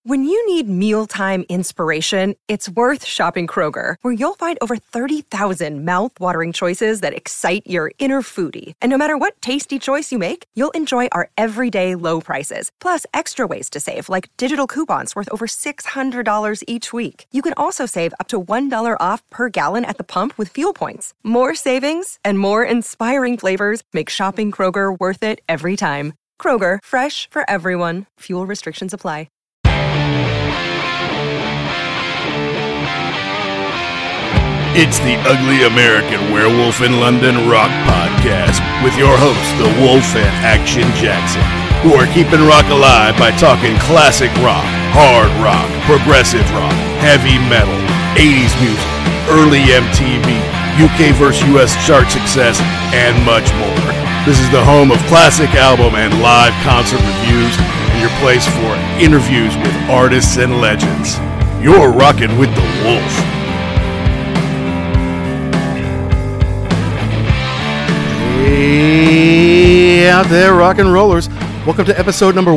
When you need mealtime inspiration, it's worth shopping Kroger, where you'll find over 30,000 mouth-watering choices that excite your inner foodie. And no matter what tasty choice you make, you'll enjoy our everyday low prices, plus extra ways to save, like digital coupons worth over $600 each week. You can also save up to $1 off per gallon at the pump with fuel points. More savings and more inspiring flavors make shopping Kroger worth it every time. Kroger, fresh for everyone. Fuel restrictions apply. It's the Ugly American Werewolf in London Rock Podcast with your hosts, the Wolf and Action Jackson, who are keeping rock alive by talking classic rock, hard rock, progressive rock, heavy metal, 80s music, early MTV, UK vs. US chart success, and much more. This is the home of classic album and live concert reviews, and your place for interviews with artists and legends. You're rocking with the Wolf. Hey out there, rock and rollers. Welcome to episode number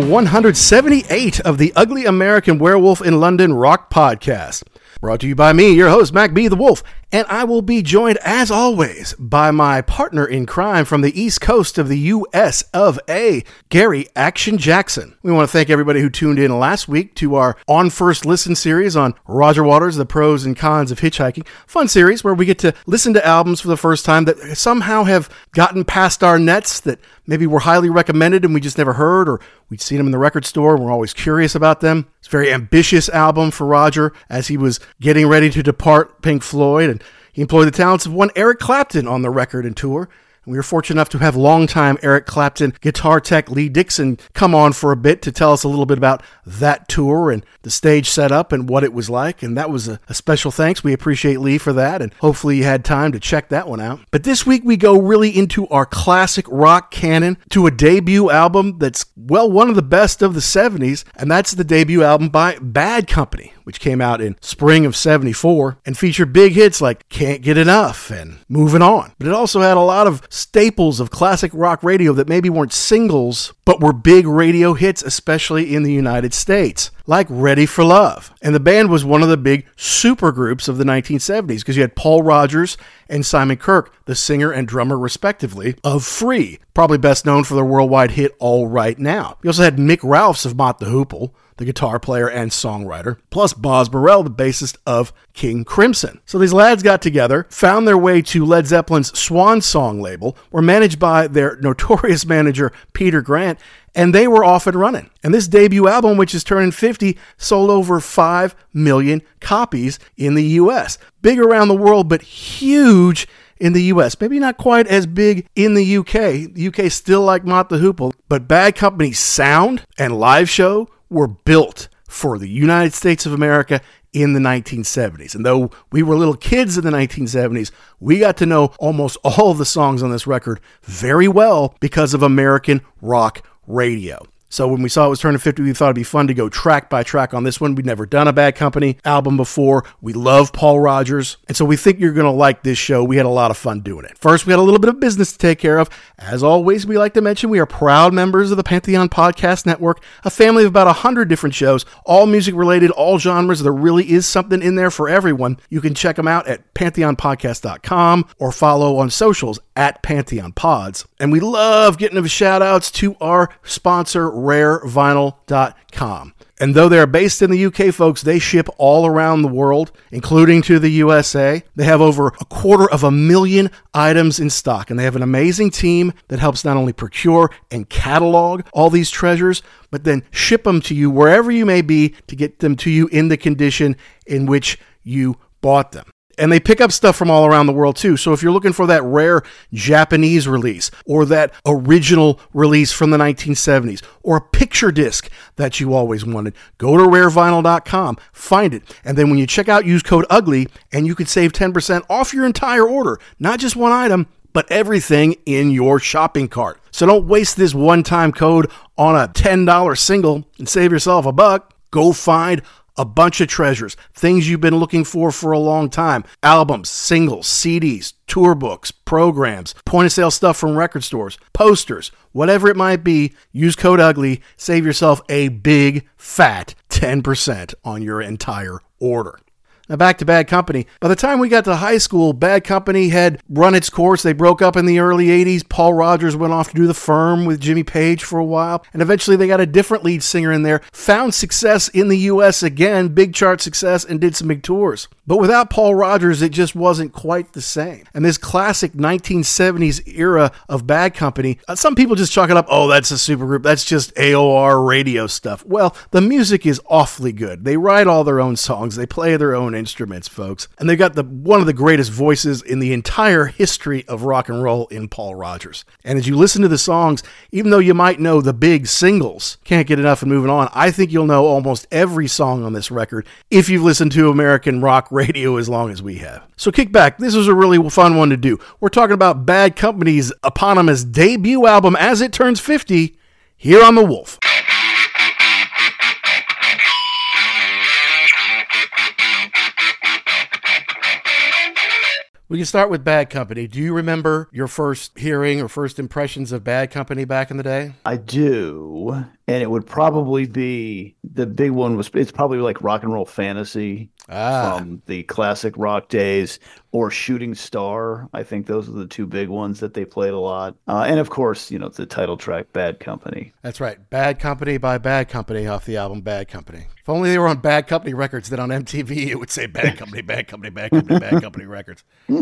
178 of the Ugly American Werewolf in London Rock Podcast. Brought to you by me, your host, Mac B. the Wolf, and I will be joined, as always, by my partner in crime from the East Coast of the U.S. of A., Gary Action Jackson. We want to thank everybody who tuned in last week to our On First Listen series on Roger Waters, The Pros and Cons of Hitchhiking. Fun series where we get to listen to albums for the first time that somehow have gotten past our nets, that maybe were highly recommended and we just never heard, or we'd seen them in the record store and we're always curious about them. It's a very ambitious album for Roger as he was getting ready to depart Pink Floyd, and he employed the talents of one Eric Clapton on the record and tour. And we were fortunate enough to have longtime Eric Clapton guitar tech Lee Dixon come on for a bit to tell us a little bit about that tour and the stage setup and what it was like. And that was a special thanks. We appreciate Lee for that, and hopefully you had time to check that one out. But this week we go really into our classic rock canon, to a debut album that's, well, one of the best of the 70s, and that's the debut album by Bad Company, which came out in spring of 74 and featured big hits like Can't Get Enough and Moving On. But it also had a lot of staples of classic rock radio that maybe weren't singles, but were big radio hits, especially in the United States, like Ready for Love. And the band was one of the big supergroups of the 1970s, because you had Paul Rodgers and Simon Kirke, the singer and drummer respectively, of Free, probably best known for their worldwide hit All Right Now. You also had Mick Ralphs of Mott the Hoople, the guitar player and songwriter, plus Boz Burrell, the bassist of King Crimson. So these lads got together, found their way to Led Zeppelin's Swan Song label, were managed by their notorious manager Peter Grant, and they were off and running. And this debut album, which is turning 50, sold over 5 million copies in the U.S. Big around the world, but huge in the U.S. Maybe not quite as big in the U.K. The U.K. still like Mott the Hoople, but Bad Company's sound and live show were built for the United States of America in the 1970s. And though we were little kids in the 1970s, we got to know almost all of the songs on this record very well because of American rock radio. So when we saw it was turning 50, we thought it'd be fun to go track by track on this one. We'd never done a Bad Company album before. We love Paul Rodgers, and so we think you're going to like this show. We had a lot of fun doing it. First, we had a little bit of business to take care of. As always, we like to mention we are proud members of the Pantheon Podcast Network, a family of about 100 different shows, all music related, all genres. There really is something in there for everyone. You can check them out at pantheonpodcast.com or follow on socials at Pantheon Pods. And we love getting shout outs to our sponsor, RareVinyl.com. And though they're based in the UK, folks, they ship all around the world, including to the USA. They have over 250,000 items in stock, and they have an amazing team that helps not only procure and catalog all these treasures, but then ship them to you wherever you may be to get them to you in the condition in which you bought them. And they pick up stuff from all around the world too. So if you're looking for that rare Japanese release, or that original release from the 1970s, or a picture disc that you always wanted, go to rarevinyl.com, find it. And then when you check out, use code UGLY, and you could save 10% off your entire order. Not just one item, but everything in your shopping cart. So don't waste this one-time code on a $10 single and save yourself $1. Go find a bunch of treasures, things you've been looking for a long time. Albums, singles, CDs, tour books, programs, point-of-sale stuff from record stores, posters, whatever it might be. Use code UGLY, save yourself a big, fat 10% on your entire order. Now back to Bad Company. By the time we got to high school, Bad Company had run its course. They broke up in the early 80s. Paul Rodgers went off to do The Firm with Jimmy Page for a while. And eventually they got a different lead singer in there, found success in the U.S. again, big chart success, and did some big tours. But without Paul Rodgers, it just wasn't quite the same. And this classic 1970s era of Bad Company, some people just chalk it up, oh, that's a supergroup. That's just AOR radio stuff. Well, the music is awfully good. They write all their own songs. They play their own instruments, folks. And they got one of the greatest voices in the entire history of rock and roll in Paul Rodgers. And as you listen to the songs, even though you might know the big singles, Can't Get Enough and Moving On, I think you'll know almost every song on this record if you've listened to American rock radio as long as we have. So kick back. This was a really fun one to do. We're talking about Bad Company's eponymous debut album as it turns 50 here on The Wolf. We can start with Bad Company. Do you remember your first hearing or first impressions of Bad Company back in the day? I do. And it would probably be, the big one it's probably like Rock and Roll Fantasy from the classic rock days, or Shooting Star. I think those are the two big ones that they played a lot. And of course, the title track, Bad Company. That's right. Bad Company by Bad Company off the album Bad Company. If only they were on Bad Company Records, then on MTV it would say Bad Company, Bad Company, Bad Company, Bad Company Records.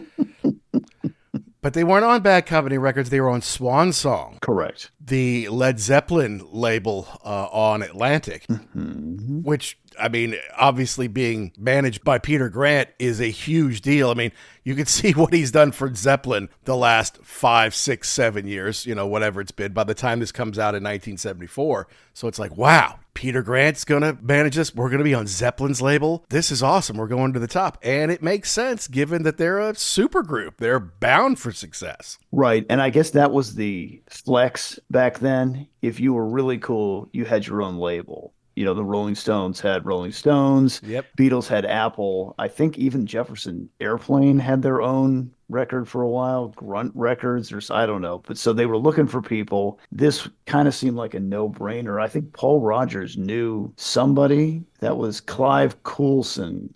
But they weren't on Bad Company Records. They were on Swan Song. Correct. The Led Zeppelin label on Atlantic, which, I mean, obviously being managed by Peter Grant is a huge deal. I mean, you can see what he's done for Zeppelin the last 5, 6, 7 years, whatever it's been, by the time this comes out in 1974. So it's like, wow, Peter Grant's going to manage us. We're going to be on Zeppelin's label. This is awesome. We're going to the top. And it makes sense given that they're a super group. They're bound for success. Right. And I guess that was the flex back then. If you were really cool, you had your own label. The Rolling Stones had Rolling Stones. Yep. Beatles had Apple. I think even Jefferson Airplane had their own record for a while, Grunt Records, or I don't know. But so they were looking for people. This kind of seemed like a no-brainer. I think Paul Rodgers knew somebody that was Clive Colson,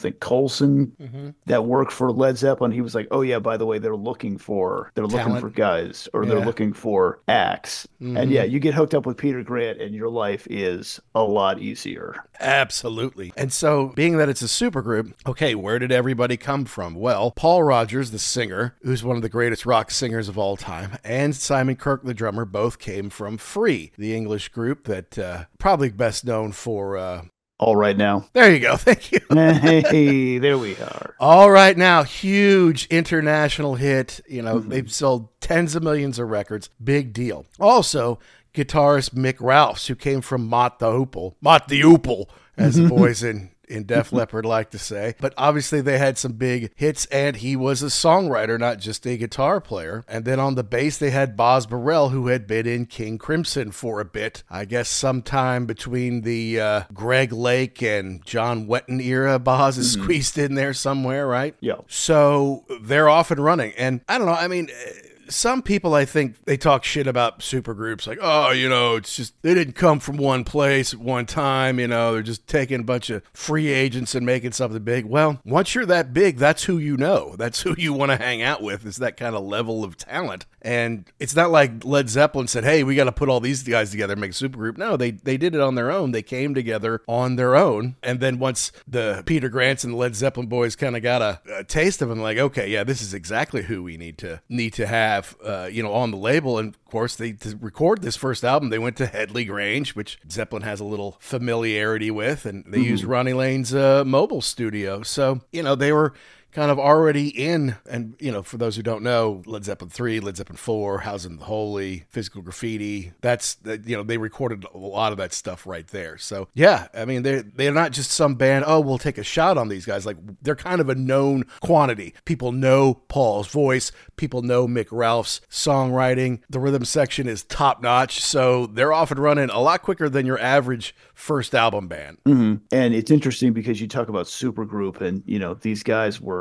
that worked for Led Zeppelin. He was like, oh yeah, by the way, they're looking for guys, or they're looking for acts. And yeah, you get hooked up with Peter Grant and your life is a lot easier. Absolutely. And so being that it's a supergroup, okay, where did everybody come from? Well, Paul Rodgers, the singer, who's one of the greatest rock singers of all time, and Simon Kirke, the drummer, both came from Free, the English group that probably best known for All Right Now. There you go. Thank you. Hey, there we are. All Right Now, huge international hit. They've sold tens of millions of records. Big deal. Also, guitarist Mick Ralphs, who came from Mott the Hoople, as the boys in Def Leppard like to say. But obviously they had some big hits, and he was a songwriter, not just a guitar player. And then on the bass, they had Boz Burrell, who had been in King Crimson for a bit. I guess sometime between the Greg Lake and John Wetton era, Boz is squeezed in there somewhere, right? Yeah. So they're off and running. And I don't know, I mean, some people, I think, they talk shit about supergroups, like, oh, it's just, they didn't come from one place at one time, they're just taking a bunch of free agents and making something big. Well, once you're that big, that's who you know. That's who you want to hang out with, is that kind of level of talent. And it's not like Led Zeppelin said, hey, we got to put all these guys together and make a supergroup. No, they did it on their own. They came together on their own. And then once the Peter Grants and the Led Zeppelin boys kind of got a taste of them, like, okay, yeah, this is exactly who we need to have on the label. And of course, to record this first album, they went to Headley Grange, which Zeppelin has a little familiarity with, and they used Ronnie Lane's mobile studio. So, they were kind of already in, and, for those who don't know, Led Zeppelin 3, Led Zeppelin 4, Housing the Holy, Physical Graffiti, they recorded a lot of that stuff right there. So, yeah, I mean, they're not just some band, oh, we'll take a shot on these guys. Like, they're kind of a known quantity. People know Paul's voice. People know Mick Ralph's songwriting. The rhythm section is top-notch, so they're off and running a lot quicker than your average first album band. And it's interesting because you talk about supergroup, and, these guys were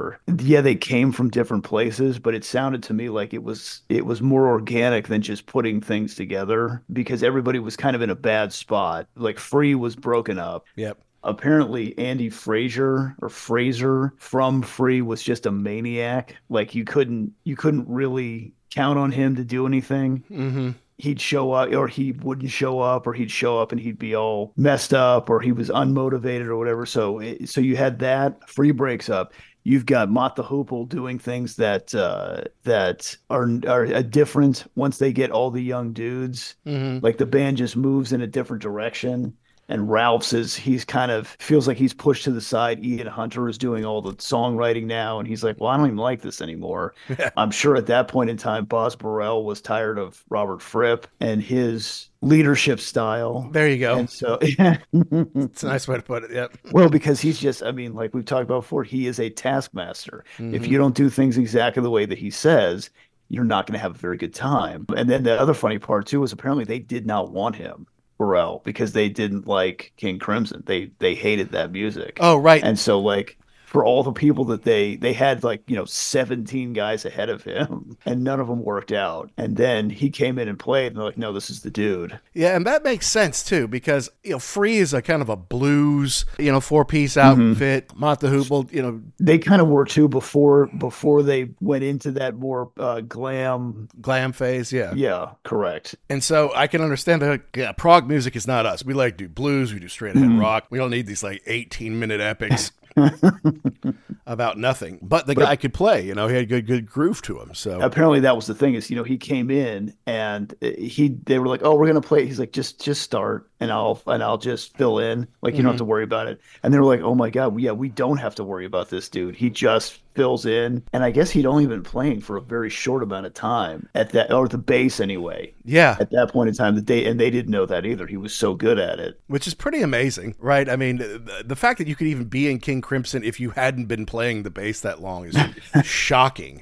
were, yeah, they came from different places, but it sounded to me like it was more organic than just putting things together because everybody was kind of in a bad spot. Like Free was broken up. Yep. Apparently Andy Fraser from Free was just a maniac. Like you couldn't really count on him to do anything. Mm-hmm. He'd show up or he wouldn't show up, or he'd show up and he'd be all messed up, or he was unmotivated or whatever. So you had that. Free breaks up. You've got Mott the Hoople doing things that are different once they get all the young dudes. Mm-hmm. Like the band just moves in a different direction. And Ralph's he's kind of feels like he's pushed to the side. Ian Hunter is doing all the songwriting now. And he's like, well, I don't even like this anymore. I'm sure at that point in time, Boz Burrell was tired of Robert Fripp and his leadership style. There you go. And so it's a nice way to put it. Yep. Well, because he's just, I mean, like we've talked about before, he is a taskmaster. Mm-hmm. If you don't do things exactly the way that he says, you're not going to have a very good time. And then the other funny part too is apparently they did not want him, Burrell, because they didn't like King Crimson. They hated that music. Oh, right. And so like for all the people that they had like, 17 guys ahead of him and none of them worked out. And then he came in and played and they're like, no, this is the dude. Yeah. And that makes sense too, because, Free is a kind of a blues, 4-piece outfit. Mm-hmm. Mott the Hoople, they kind of were too before they went into that more glam phase. Yeah. Yeah, correct. And so I can understand that prog music is not us. We like to do blues. We do straight ahead rock. We don't need these like 18-minute epics. About nothing, but the guy could play. He had good groove to him. So apparently that was the thing is, he came in and they were like, oh, we're gonna play. He's like, just start and I'll just fill in. Like you don't have to worry about it. And they were like, oh my god, yeah, we don't have to worry about this dude. He just fills in. And I guess he'd only been playing for a very short amount of time at that, or the bass anyway. Yeah, at that point in time, they didn't know that either. He was so good at it, which is pretty amazing, right? I mean, the fact that you could even be in King Crimson if you hadn't been playing the bass that long is shocking.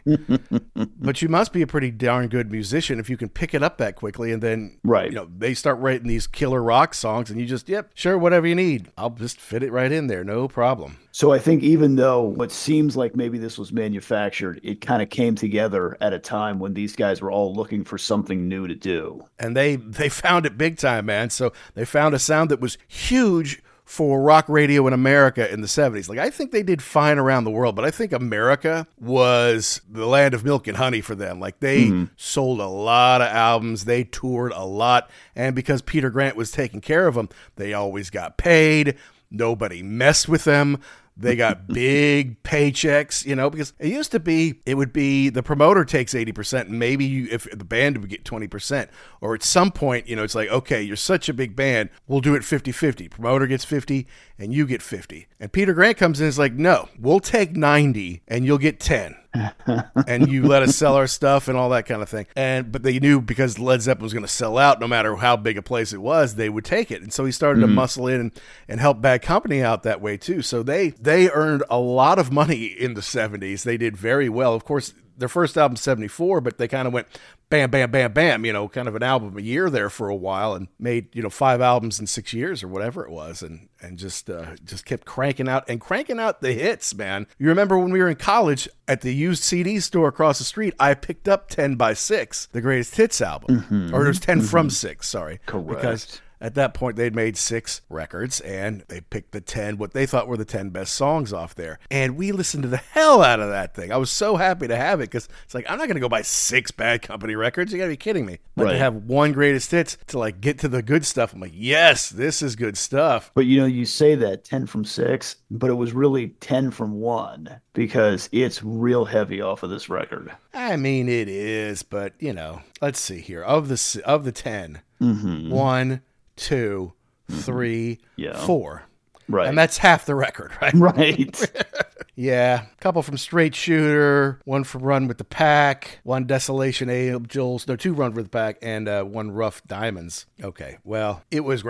But you must be a pretty darn good musician if you can pick it up that quickly, and then they start writing these killer rock songs, and you just sure, whatever you need, I'll just fit it right in there, no problem. So I think even though what seems like maybe this was manufactured, it kind of came together at a time when these guys were all looking for something new to do. And they found it big time, man. So they found a sound that was huge for rock radio in America in the 70s. Like, I think they did fine around the world, but I think America was the land of milk and honey for them. Like, they sold a lot of albums. They toured a lot. And because Peter Grant was taking care of them, they always got paid. Nobody messed with them. They got big paychecks, because it used to be, it would be the promoter takes 80% and maybe if the band would get 20%, or at some point, it's like, okay, you're such a big band, we'll do it 50-50. Promoter gets 50 and you get 50. And Peter Grant comes in and is like, no, we'll take 90 and you'll get 10. And you let us sell our stuff and all that kind of thing. But they knew because Led Zeppelin was going to sell out, no matter how big a place it was, they would take it. And so he started to muscle in and help Bad Company out that way too. So they earned a lot of money in the 70s. They did very well. Of course, their first album 74, but they kind of went bam, bam, bam, bam, kind of an album a year there for a while, and made, 5 albums in 6 years or whatever it was, and just kept cranking out the hits, man. You remember when we were in college at the used CD store across the street, I picked up 10 by 6, the greatest hits album, or it was 10 from 6, sorry. Correct. Because at that point, they'd made 6 records, and they picked the 10, what they thought were the 10 best songs off there. And we listened to the hell out of that thing. I was so happy to have it, because it's like, I'm not going to go buy 6 Bad Company records. You got to be kidding me. But to have one greatest hits to like get to the good stuff, I'm like, yes, this is good stuff. But you say that 10 from 6, but it was really 10 from 1, because it's real heavy off of this record. I mean, it is, but let's see here. Of the 10, 1, 2, 3, 4. Right. And that's half the record, right? Right. Yeah. A couple from Straight Shooter, 1 from Run with the Pack, 1 Desolation Angels, no, 2 Run with the Pack, and 1 Rough Diamonds. Okay. Well, it was great.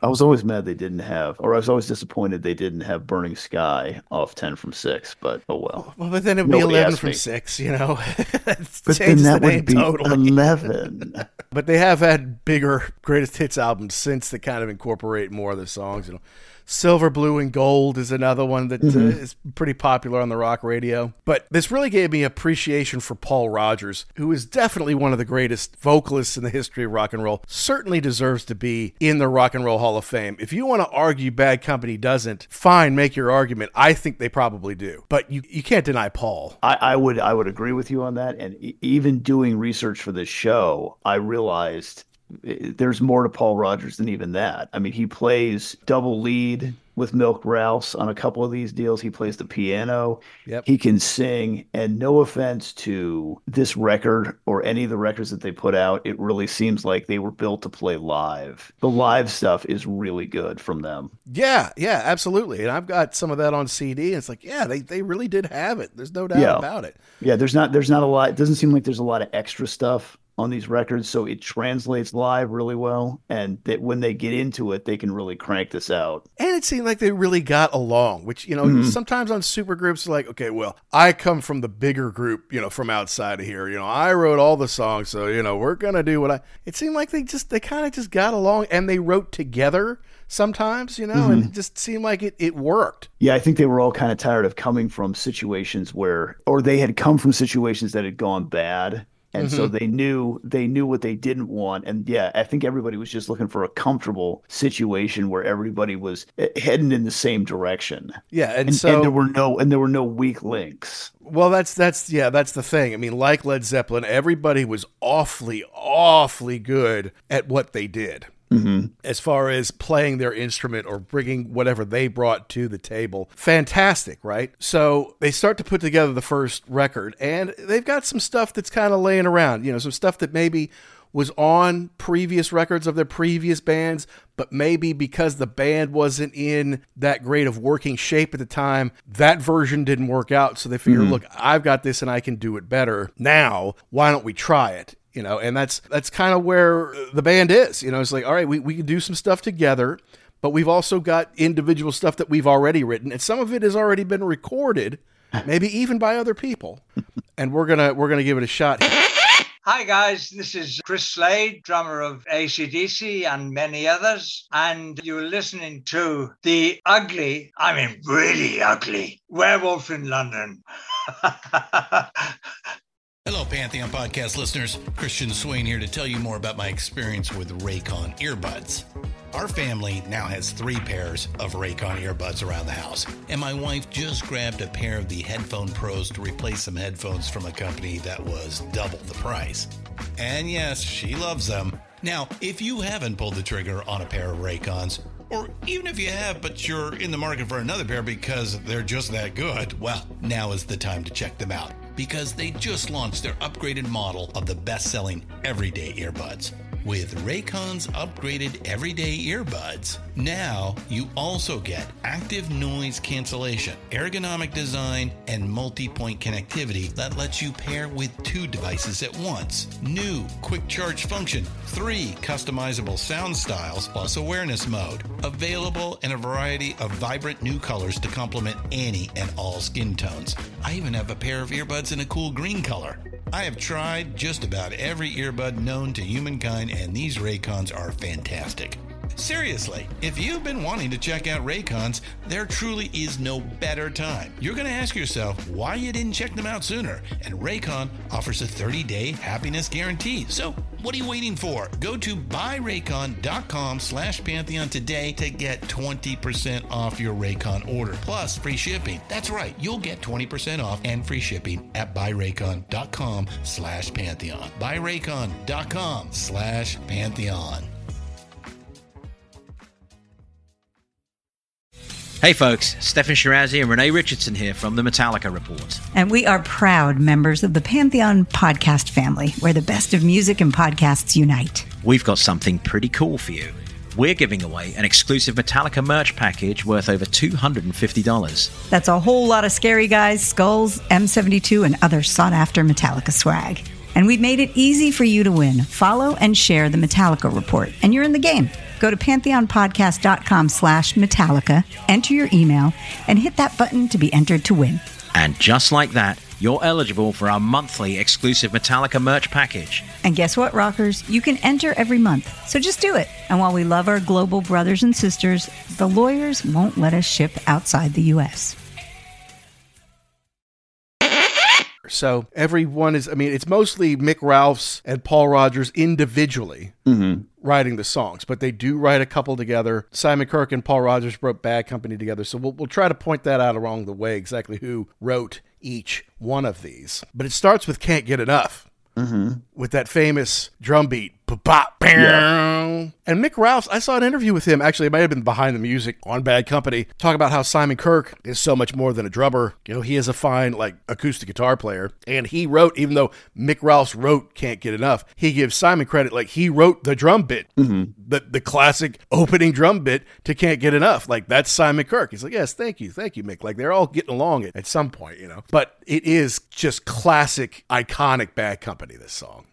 I was always mad they didn't have, or I was always disappointed they didn't have Burning Sky off 10 from 6, but oh well. Well, but then it would be 11 from 6, you know? But then that would be totally. 11. But they have had bigger greatest hits albums since that kind of incorporate more of the songs, you know. Silver, Blue, and Gold is another one that is pretty popular on the rock radio. But this really gave me appreciation for Paul Rodgers, who is definitely one of the greatest vocalists in the history of rock and roll. Certainly deserves to be in the Rock and Roll Hall of Fame. If you want to argue Bad Company doesn't, fine, make your argument. I think they probably do. But you can't deny Paul. I would agree with you on that. And even doing research for this show, I realized there's more to Paul Rodgers than even that. I mean, he plays double lead with Milk Rouse on a couple of these deals. He plays the piano. Yep. He can sing. And no offense to this record or any of the records that they put out, it really seems like they were built to play live. The live stuff is really good from them. Yeah, absolutely. And I've got some of that on CD. And it's like, yeah, they really did have it. There's no doubt about it. Yeah, there's not a lot. It doesn't seem like there's a lot of extra stuff on these records, so it translates live really well, and that when they get into it, they can really crank this out. And it seemed like they really got along, which, you know, sometimes on super groups, like, okay, well, I come from the bigger group, you know, from outside of here, you know, I wrote all the songs, so, you know, we're gonna do it seemed like they kind of just got along, and they wrote together sometimes, you know, and it just seemed like it worked. Yeah, I think they were all kind of tired of coming from situations or they had come from situations that had gone bad. And so they knew what they didn't want. And yeah, I think everybody was just looking for a comfortable situation where everybody was heading in the same direction. Yeah. And there were no weak links. Well, that's the thing. I mean, like Led Zeppelin, everybody was awfully, awfully good at what they did. As far as playing their instrument or bringing whatever they brought to the table. Fantastic, right? So they start to put together the first record, and they've got some stuff that's kind of laying around, you know, some stuff that maybe was on previous records of their previous bands, but maybe because the band wasn't in that great of working shape at the time, that version didn't work out. So they figured, look, I've got this and I can do it better. Now, why don't we try it? You know, and that's kind of where the band is. You know, it's like, all right, we can do some stuff together, but we've also got individual stuff that we've already written, and some of it has already been recorded, maybe even by other people. And we're gonna give it a shot. Hi guys, this is Chris Slade, drummer of AC/DC and many others, and you're listening to the really ugly Werewolf in London. Hello, Pantheon Podcast listeners. Christian Swain here to tell you more about my experience with Raycon earbuds. Our family now has 3 pairs of Raycon earbuds around the house, and my wife just grabbed a pair of the Headphone Pros to replace some headphones from a company that was double the price. And yes, she loves them. Now, if you haven't pulled the trigger on a pair of Raycons, or even if you have, but you're in the market for another pair because they're just that good, well, now is the time to check them out, because they just launched their upgraded model of the best-selling everyday earbuds. With Raycon's upgraded everyday earbuds, now you also get active noise cancellation, ergonomic design, and multi-point connectivity that lets you pair with 2 devices at once. New quick charge function, 3 customizable sound styles, plus awareness mode. Available in a variety of vibrant new colors to complement any and all skin tones. I even have a pair of earbuds in a cool green color. I have tried just about every earbud known to humankind, and these Raycons are fantastic. Seriously, if you've been wanting to check out Raycons, there truly is no better time. You're going to ask yourself why you didn't check them out sooner, and Raycon offers a 30-day happiness guarantee. So what are you waiting for? Go to buyraycon.com/Pantheon today to get 20% off your Raycon order, plus free shipping. That's right, you'll get 20% off and free shipping at buyraycon.com/Pantheon. buyraycon.com/Pantheon. Hey folks, Stefan Shirazi and Renee Richardson here from the Metallica Report. And we are proud members of the Pantheon podcast family, where the best of music and podcasts unite. We've got something pretty cool for you. We're giving away an exclusive Metallica merch package worth over $250. That's a whole lot of Scary Guys, skulls, M72, and other sought-after Metallica swag. And we've made it easy for you to win. Follow and share the Metallica Report, and you're in the game. Go to pantheonpodcast.com/Metallica, enter your email, and hit that button to be entered to win. And just like that, you're eligible for our monthly exclusive Metallica merch package. And guess what, rockers? You can enter every month, so just do it. And while we love our global brothers and sisters, the lawyers won't let us ship outside the U.S. So everyone is, I mean, it's mostly Mick Ralphs and Paul Rodgers individually writing the songs, but they do write a couple together. Simon Kirke and Paul Rodgers wrote Bad Company together, so we'll try to point that out along the way, exactly who wrote each one of these. But it starts with Can't Get Enough, with that famous drum beat. Yeah. And Mick Ralphs, I saw an interview with him. Actually, it might have been Behind the Music on Bad Company, talking about how Simon Kirke is so much more than a drummer. You know, he is a fine, like, acoustic guitar player. And he wrote, even though Mick Ralphs wrote Can't Get Enough, he gives Simon credit, like, he wrote the drum bit, the classic opening drum bit to Can't Get Enough. Like, that's Simon Kirke. He's like, yes, thank you, Mick. Like, they're all getting along at some point, you know. But it is just classic, iconic Bad Company, this song.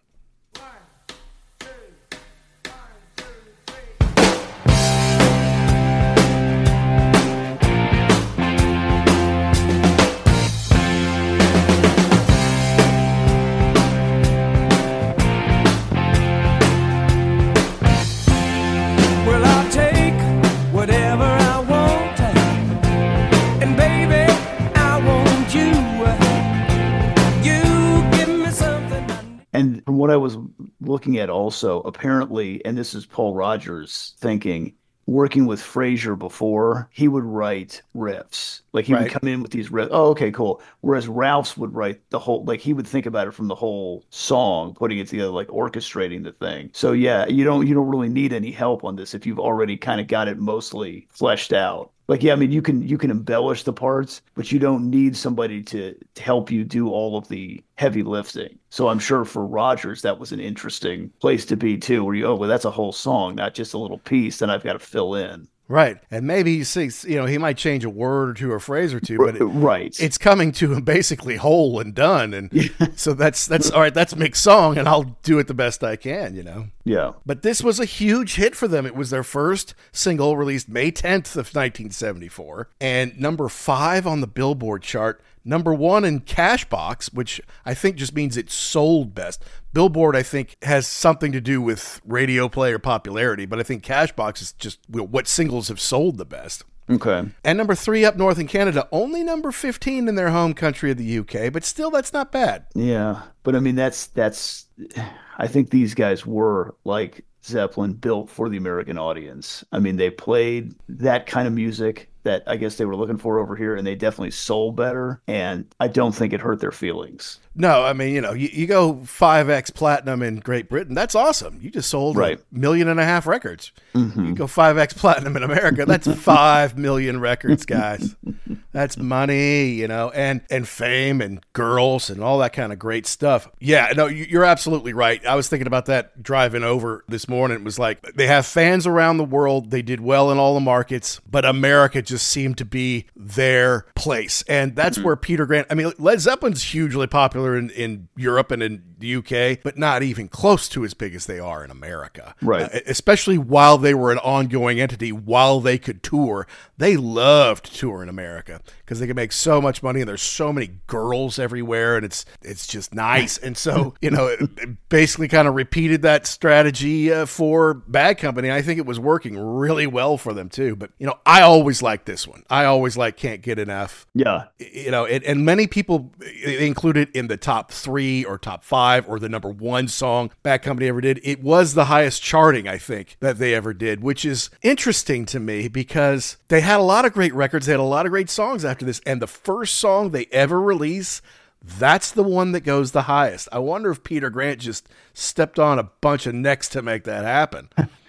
And from what I was looking at also, apparently, and this is Paul Rodgers thinking, working with Frazier before, he would write riffs. Like he would come in with these riffs. Oh, okay, cool. Whereas Ralphs would write the whole, like he would think about it from the whole song, putting it together, like orchestrating the thing. So yeah, you don't really need any help on this if you've already kind of got it mostly fleshed out. Like, yeah, I mean, you can embellish the parts, but you don't need somebody to help you do all of the heavy lifting. So I'm sure for Rodgers, that was an interesting place to be too, where well, that's a whole song, not just a little piece that I've got to fill in. Right. And maybe he sings, you know, he might change a word or two or phrase or two, but it's coming to him basically whole and done. And so that's all right. That's Mick's song and I'll do it the best I can, you know? Yeah. But this was a huge hit for them. It was their first single released May 10th of 1974 and number 5 on the Billboard chart. Number 1 in Cashbox, which I think just means it sold best. Billboard, I think, has something to do with radio play or popularity, but I think Cashbox is just what singles have sold the best. Okay. And number 3 up north in Canada, only number 15 in their home country of the UK, but still that's not bad. Yeah, but I mean, that's I think these guys were like Zeppelin, built for the American audience. I mean, they played that kind of music that I guess they were looking for over here, and they definitely sold better, and I don't think it hurt their feelings. No, I mean, you know, you go 5X platinum in Great Britain, that's awesome. You just sold 1.5 million records. You go 5X platinum in America, that's 5 million records, guys. That's money, you know, and fame and girls and all that kind of great stuff. Yeah, no, you're absolutely right. I was thinking about that driving over this morning. It was like they have fans around the world. They did well in all the markets, but America just seemed to be their place. And that's where Peter Grant, I mean, Led Zeppelin's hugely popular in Europe and in the UK, but not even close to as big as they are in America. Right. Especially while they were an ongoing entity, while they could tour. They loved to tour in America because they could make so much money and there's so many girls everywhere and it's just nice. And so, you know, it basically kind of repeated that strategy for Bad Company. I think it was working really well for them too. But, you know, I always liked this one. I always like Can't Get Enough. Yeah. You know, and many people include it in the top 3 or top 5 or the number 1 song Bad Company ever did. It was the highest charting, I think, that they ever did, which is interesting to me because they had a lot of great records. They had a lot of great songs after this. And the first song they ever release, that's the one that goes the highest. I wonder if Peter Grant just stepped on a bunch of necks to make that happen.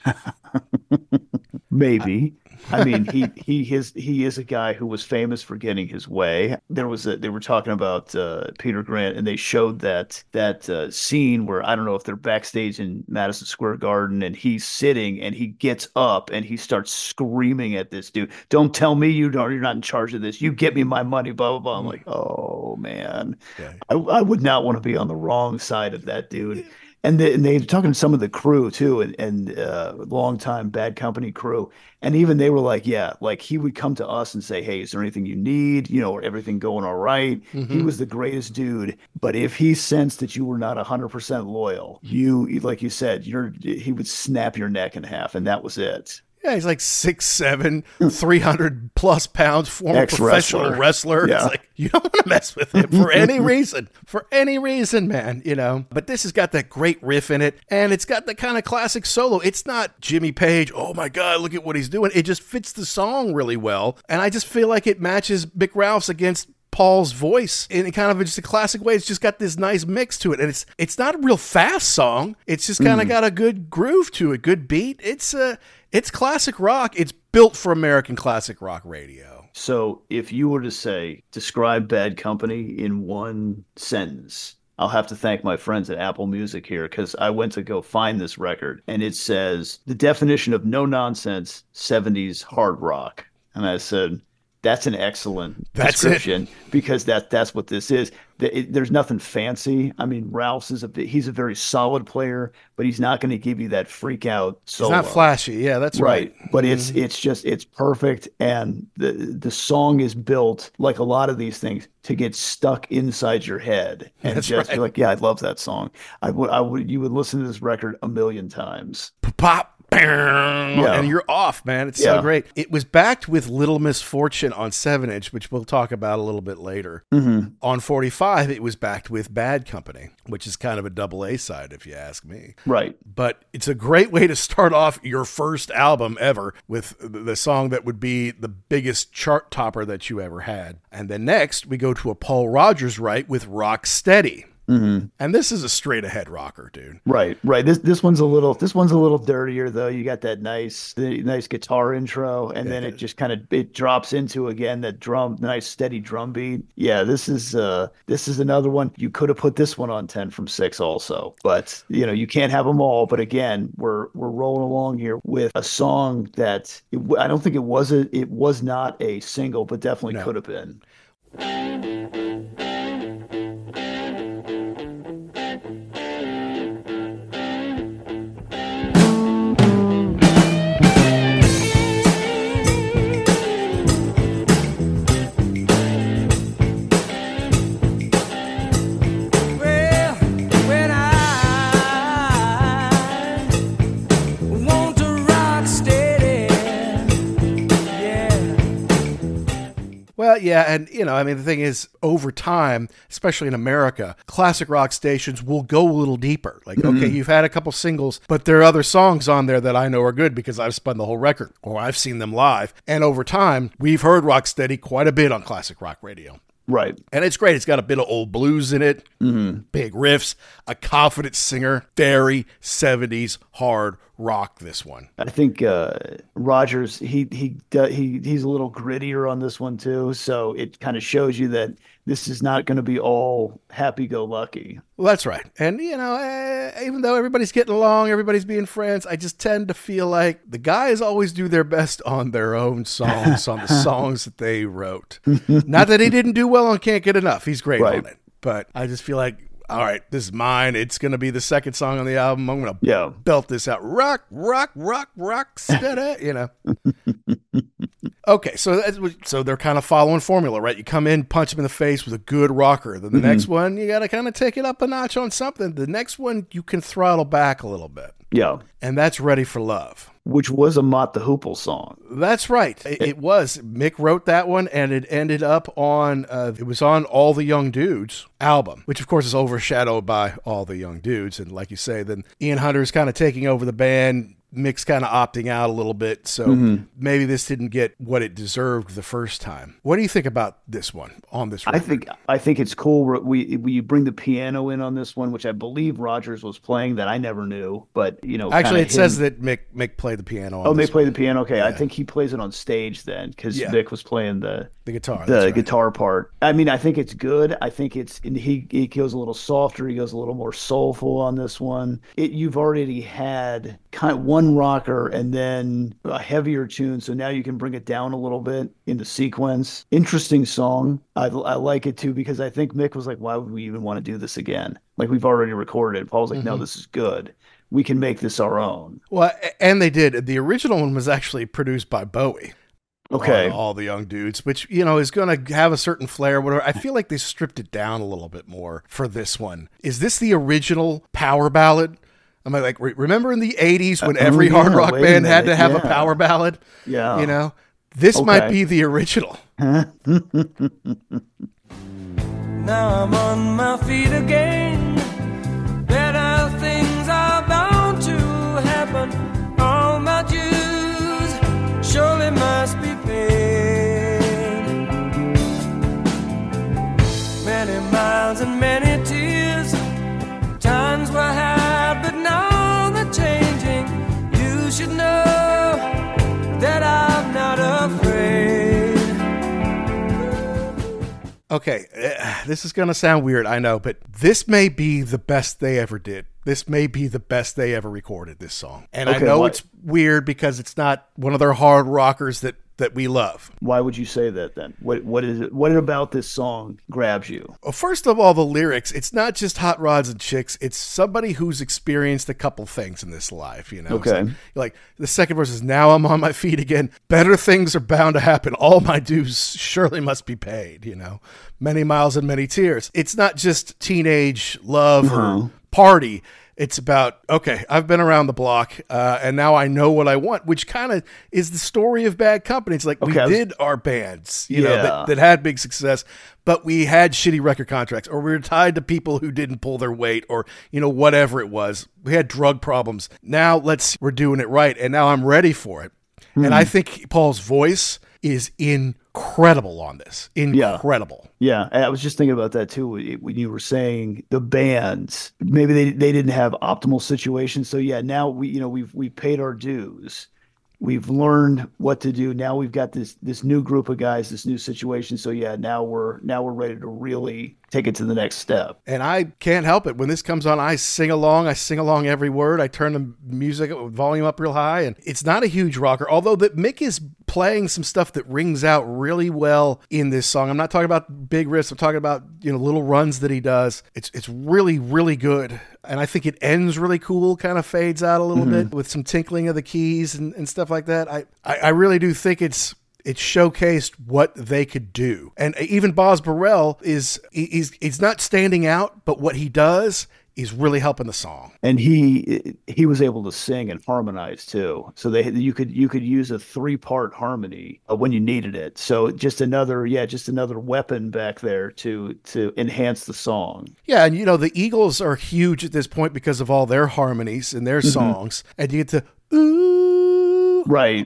Maybe. I mean, he is a guy who was famous for getting his way. They were talking about Peter Grant, and they showed that scene where I don't know if they're backstage in Madison Square Garden, and he's sitting, and he gets up and he starts screaming at this dude. Don't tell me you're not in charge of this. You get me my money. Blah blah blah. I'm like, oh man, yeah. I would not want to be on the wrong side of that dude. And they're talking to some of the crew too, and longtime Bad Company crew. And even they were like, yeah, like he would come to us and say, hey, is there anything you need? You know, or everything going all right? He was the greatest dude. But if he sensed that you were not 100% loyal, like you said, he would snap your neck in half, and that was it. Yeah, he's like 6'7", 300 plus pounds, former professional wrestler. Yeah. It's like, you don't want to mess with him for any reason. For any reason, man, you know. But this has got that great riff in it, and it's got the kind of classic solo. It's not Jimmy Page, oh my God, look at what he's doing. It just fits the song really well, and I just feel like it matches Mick Ralph's against Paul's voice in kind of just a classic way. It's just got this nice mix to it, and it's not a real fast song. It's just kind of got a good groove to it, good beat. It's classic rock. It's built for American classic rock radio. So if you were to describe Bad Company in one sentence, I'll have to thank my friends at Apple Music here, because I went to go find this record, and it says the definition of no nonsense 70s hard rock. And I said, that's an excellent description, because that's what this is. There's nothing fancy. I mean, Ralph's he's a very solid player, but he's not going to give you that freak out solo. It's not flashy. Yeah, that's right. But it's perfect. And the song is built like a lot of these things to get stuck inside your head and be like, yeah, I love that song. You would listen to this record a million times. Pop. And you're off, man. It's so great. It was backed with Little Misfortune on 7-inch, which we'll talk about a little bit later. On 45, it was backed with Bad Company, which is kind of a double A side, if you ask me. Right. But it's a great way to start off your first album ever with the song that would be the biggest chart topper that you ever had. And then next, we go to a Paul Rodgers right with Rock Steady. And this is a straight ahead rocker, dude. Right. This one's a little dirtier though. You got that nice guitar intro, and then it just it drops into again that nice steady drum beat. Yeah, this is another one. You could have put this one on 10 from 6 also, but you can't have them all. But again, we're rolling along here with a song that I don't think it was not a single, but definitely could have been. Well, yeah, and the thing is, over time, especially in America, classic rock stations will go a little deeper. Like, okay, you've had a couple singles, but there are other songs on there that I know are good because I've spun the whole record or I've seen them live. And over time, we've heard Rock Steady quite a bit on classic rock radio. Right. And it's great. It's got a bit of old blues in it, big riffs, a confident singer, very 70s hard rock, this one. I think Rodgers, he's a little grittier on this one too, so it kind of shows you that this is not going to be all happy-go-lucky. Well, that's right. And, even though everybody's getting along, everybody's being friends, I just tend to feel like the guys always do their best on their own songs, on the songs that they wrote. Not that he didn't do well on Can't Get Enough. He's great on it. But I just feel like, all right, this is mine. It's going to be the second song on the album. I'm going to belt this out. Rock, rock, rock, rock, steady, Okay, so they're kind of following formula, right? You come in, punch them in the face with a good rocker. Then the next one, you got to kind of take it up a notch on something. The next one, you can throttle back a little bit. Yeah. And that's Ready for Love. Which was a Mott the Hoople song. That's right. It was. Mick wrote that one, and it ended up on, it was on All the Young Dudes album, which of course is overshadowed by All the Young Dudes. And like you say, then Ian Hunter's kind of taking over the band. Mick's kind of opting out a little bit, so maybe this didn't get what it deserved the first time. What do you think about this one on this record? I think it's cool. We bring the piano in on this one, which I believe Rodgers was playing that I never knew, but actually it says that Mick played the piano. Mick played the piano. Okay, yeah. I think he plays it on stage then because Mick was playing the guitar, guitar part. I mean, I think it's good. I think he goes a little softer. He goes a little more soulful on this one. You've already had one one rocker and then a heavier tune. So now you can bring it down a little bit in the sequence. Interesting song. I like it too, because I think Mick was like, why would we even want to do this again? Like, we've already recorded it. Paul was like, no, this is good. We can make this our own. Well, and they did. The original one was actually produced by Bowie. Okay. All the young dudes, which, is going to have a certain flair, whatever. I feel like they stripped it down a little bit more for this one. Is this the original power ballad? Am I like, remember in the 80s when every hard rock band had to have a power ballad? Yeah. This might be the original. Now I'm on my feet again. Better things are bound to happen. All my dues surely must be paid. Many miles and many tears. Times were hard, but now they're changing. You should know that I'm not afraid. Okay, this is going to sound weird, I know, but this may be the best they ever did. This may be the best they ever recorded, this song. And I know it's weird because it's not one of their hard rockers that we love. Why would you say that then? What is it? What about this song grabs you? Well, first of all, the lyrics, it's not just hot rods and chicks. It's somebody who's experienced a couple things in this life, Okay. Like the second verse is, now I'm on my feet again. Better things are bound to happen. All my dues surely must be paid, Many miles and many tears. It's not just teenage love or party. It's about, okay, I've been around the block, and now I know what I want, which kind of is the story of Bad Company. It's like, we did our bands, that had big success, but we had shitty record contracts, or we were tied to people who didn't pull their weight, or, whatever it was. We had drug problems. Now we're doing it right, and now I'm ready for it. And I think Paul's voice is incredible on this. Incredible. Yeah, I was just thinking about that too when you were saying the bands. Maybe they didn't have optimal situations. So now we've paid our dues. We've learned what to do. Now we've got this new group of guys, this new situation. So now we're ready to really take it to the next step. And I can't help it. When this comes on, I sing along every word. I turn the music volume up real high, and it's not a huge rocker, although that Mick is playing some stuff that rings out really well in this song. I'm not talking about big riffs. I'm talking about, little runs that he does. It's really, really good. And I think it ends really cool, kind of fades out a little bit with some tinkling of the keys and stuff like that. I really do think it showcased what they could do. And even Boz Burrell he's not standing out, but what he does is really helping the song. And he was able to sing and harmonize too. So you could use a 3-part harmony when you needed it. So just another weapon back there to enhance the song. Yeah, and the Eagles are huge at this point because of all their harmonies and their songs. And you get to ooh, right.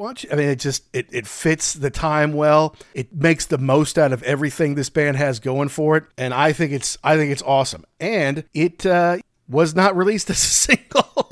It fits the time well. It makes the most out of everything this band has going for it, and I think it's awesome. And it was not released as a single.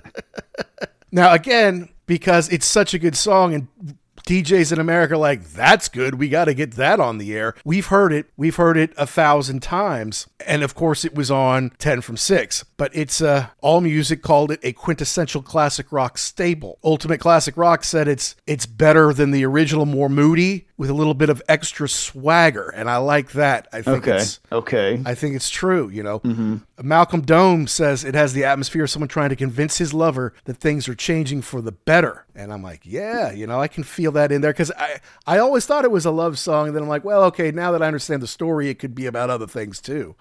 Now, again, because it's such a good song, and DJs in America are like, that's good, we got to get that on the air. We've heard it 1,000 times, and of course it was on 10 from 6, but it's AllMusic called it a quintessential classic rock staple. Ultimate Classic Rock said it's better than the original, more moody with a little bit of extra swagger, and I like that. I think I think it's true. Malcolm Dome says it has the atmosphere of someone trying to convince his lover that things are changing for the better, and I'm like, yeah, I can feel that in there, because I always thought it was a love song, and then I'm like, well, okay, now that I understand the story, it could be about other things too.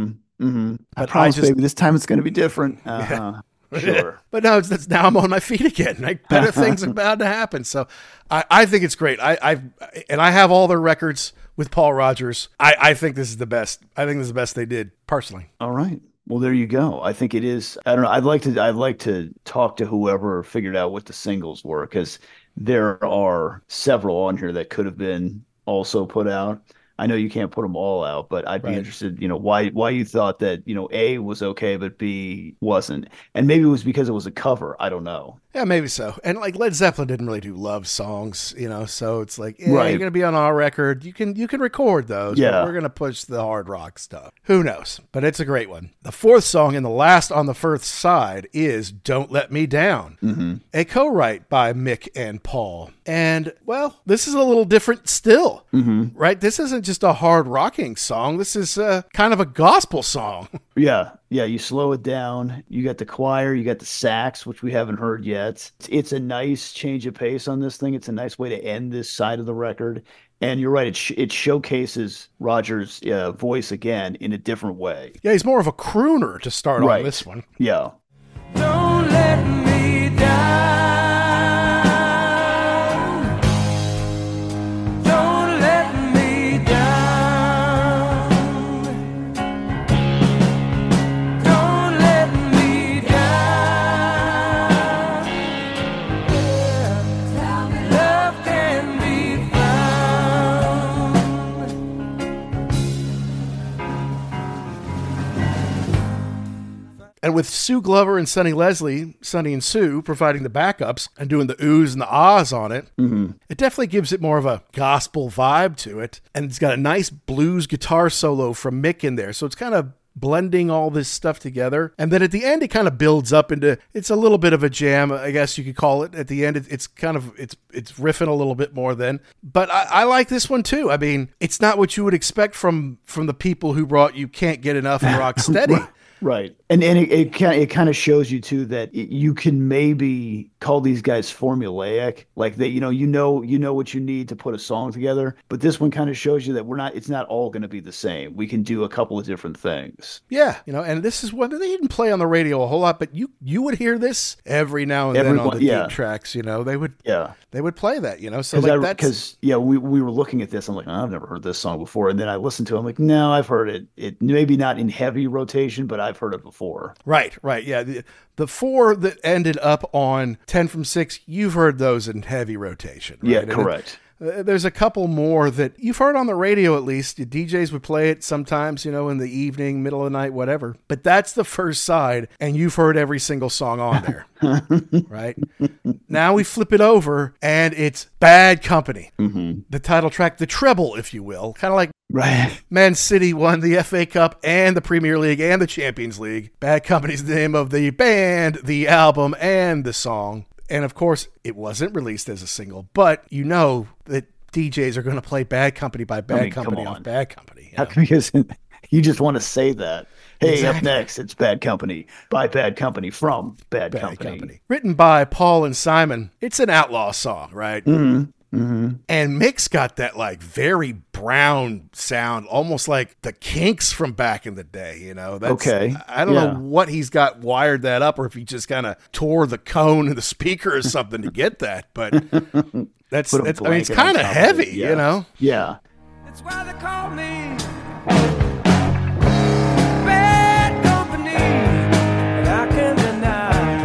I promise, baby, this time it's going to be different. Sure. But no, now I'm on my feet again. Better things are bound to happen. So I think it's great. I have all their records with Paul Rodgers. I think this is the best. I think this is the best they did, personally. All right. Well, there you go. I think it is. I don't know. I'd like to talk to whoever figured out what the singles were, because there are several on here that could have been also put out. I know you can't put them all out, but I'd be Right. interested, why you thought that, A was okay, but B wasn't. And maybe it was because it was a cover. I don't know. Yeah, maybe so. And like Led Zeppelin didn't really do love songs, so it's like, yeah, Right. you're gonna be on our record. You can record those, Yeah. but we're gonna push the hard rock stuff. Who knows? But it's a great one. The fourth song and the last on the first side is "Don't Let Me Down," a co-write by Mick and Paul. And well, this is a little different still, right? This isn't just a hard rocking song. This is kind of a gospel song. Yeah. Yeah. You slow it down. You got the choir, you got the sax, which we haven't heard yet. It's a nice change of pace on this thing. It's a nice way to end this side of the record. And you're right. It showcases Roger's voice again in a different way. Yeah, he's more of a crooner to start on Right. this one. Yeah. Don't let me down. Don't let me down. Don't let me down. Love can be found. And with Sue Glover and Sonny and Sue providing the backups and doing the oohs and the ahs on it, it definitely gives it more of a gospel vibe to it. And it's got a nice blues guitar solo from Mick in there. So it's kind of blending all this stuff together. And then at the end, it kind of builds up into, it's a little bit of a jam, I guess you could call it. At the end, it's kind of, it's riffing a little bit more then. But I like this one too. I mean, it's not what you would expect from the people who brought You Can't Get Enough and Rock Steady. Right. And it kind of shows you too that you can maybe call these guys formulaic, like they, you know what you need to put a song together. But this one kind of shows you that it's not all going to be the same. We can do a couple of different things. Yeah, and this is one that they didn't play on the radio a whole lot, but you would hear this every now and then on the deep tracks. They would play that. So like that's we were looking at this. I'm like, I've never heard this song before, and then I listened to it. I'm like, no, I've heard it. It maybe not in heavy rotation, but I've heard it before. Right. Yeah, the four that ended up on 10 from 6, you've heard those in heavy rotation. Right? Yeah, And correct. There's a couple more that you've heard on the radio, at least. The DJs would play it sometimes, in the evening, middle of the night, whatever. But that's the first side, and you've heard every single song on there, right? Now we flip it over, and it's Bad Company. The title track, the treble, if you will. Kind of like Right. Man City won the FA Cup and the Premier League and the Champions League. Bad Company's the name of the band, the album, and the song. And of course, it wasn't released as a single, but that DJs are going to play Bad Company by Bad Company come off on. Bad Company. Because you just want to say that. Hey, Exactly. up next, it's Bad Company by Bad Company from Bad Company. Written by Paul and Simon. It's an outlaw song, right? And Mick's got that like very brown sound, almost like the Kinks from back in the day, That's, Okay. I don't know what he's got wired that up, or if he just kind of tore the cone in the speaker or something to get that. But it's Put a it's blanket on kind of top of heavy, it, yeah. Yeah. That's why they call me Bad Company, and I can't deny.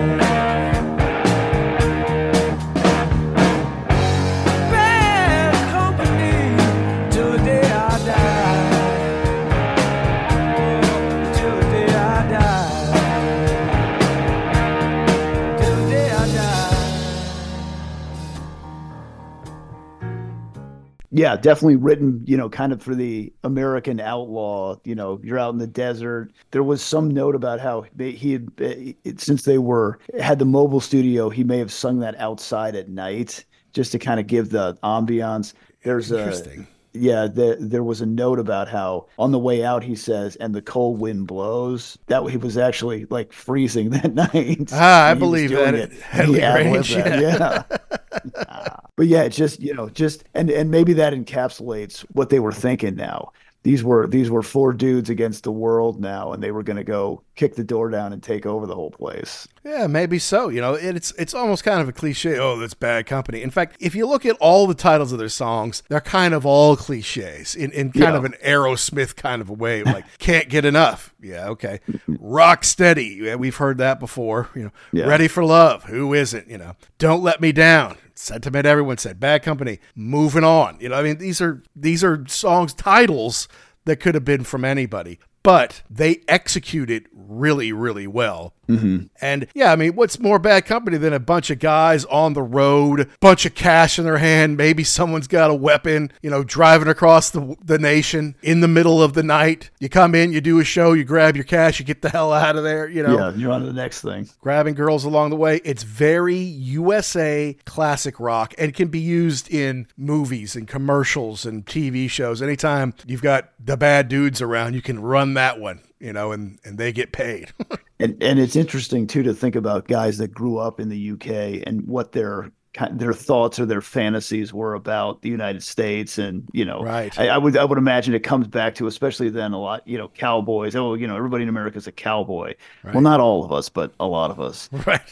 Bad Company till the day I die. Oh, till the day I die. Till the day I die. Yeah, definitely written, kind of for the American outlaw, you're out in the desert. There was some note about how he had, since they had the mobile studio, he may have sung that outside at night just to kind of give the ambiance. There's Interesting. there was a note about how on the way out, he says, and the cold wind blows. That he was actually like freezing that night. I He was believe doing that. it. Headley He ad-libbed Grange, that, yeah. But yeah, it's just, and maybe that encapsulates what they were thinking now. These were four dudes against the world now, and they were going to go kick the door down and take over the whole place. Yeah, maybe so. It's almost kind of a cliche. Oh, that's Bad Company. In fact, if you look at all the titles of their songs, they're kind of all cliches in kind of an Aerosmith kind of a way. Like, Can't Get Enough. Yeah, okay. Rock Steady. Yeah, we've heard that before. Yeah. Ready for Love. Who isn't? Don't Let Me Down. Sentiment, everyone said. Bad Company, Moving On. You know, I mean, these are songs titles that could have been from anybody, but they execute it really, really well. Mm-hmm. And yeah, I mean, what's more Bad Company than a bunch of guys on the road, bunch of cash in their hand, maybe someone's got a weapon, you know, driving across the nation in the middle of the night. You come in, you do a show, you grab your cash, you get the hell out of there, you know. Yeah, you're on to the next thing. Grabbing girls along the way. It's very USA classic rock and can be used in movies and commercials and TV shows. Anytime you've got the bad dudes around, you can run that one, you know, and they get paid. And it's interesting too to think about guys that grew up in the UK and what their thoughts or their fantasies were about the United States, and you know, right. I would imagine it comes back to, especially then, a lot, you know, cowboys. Oh, you know, everybody in America is a cowboy. Right. Well, not all of us, but a lot of us. Right.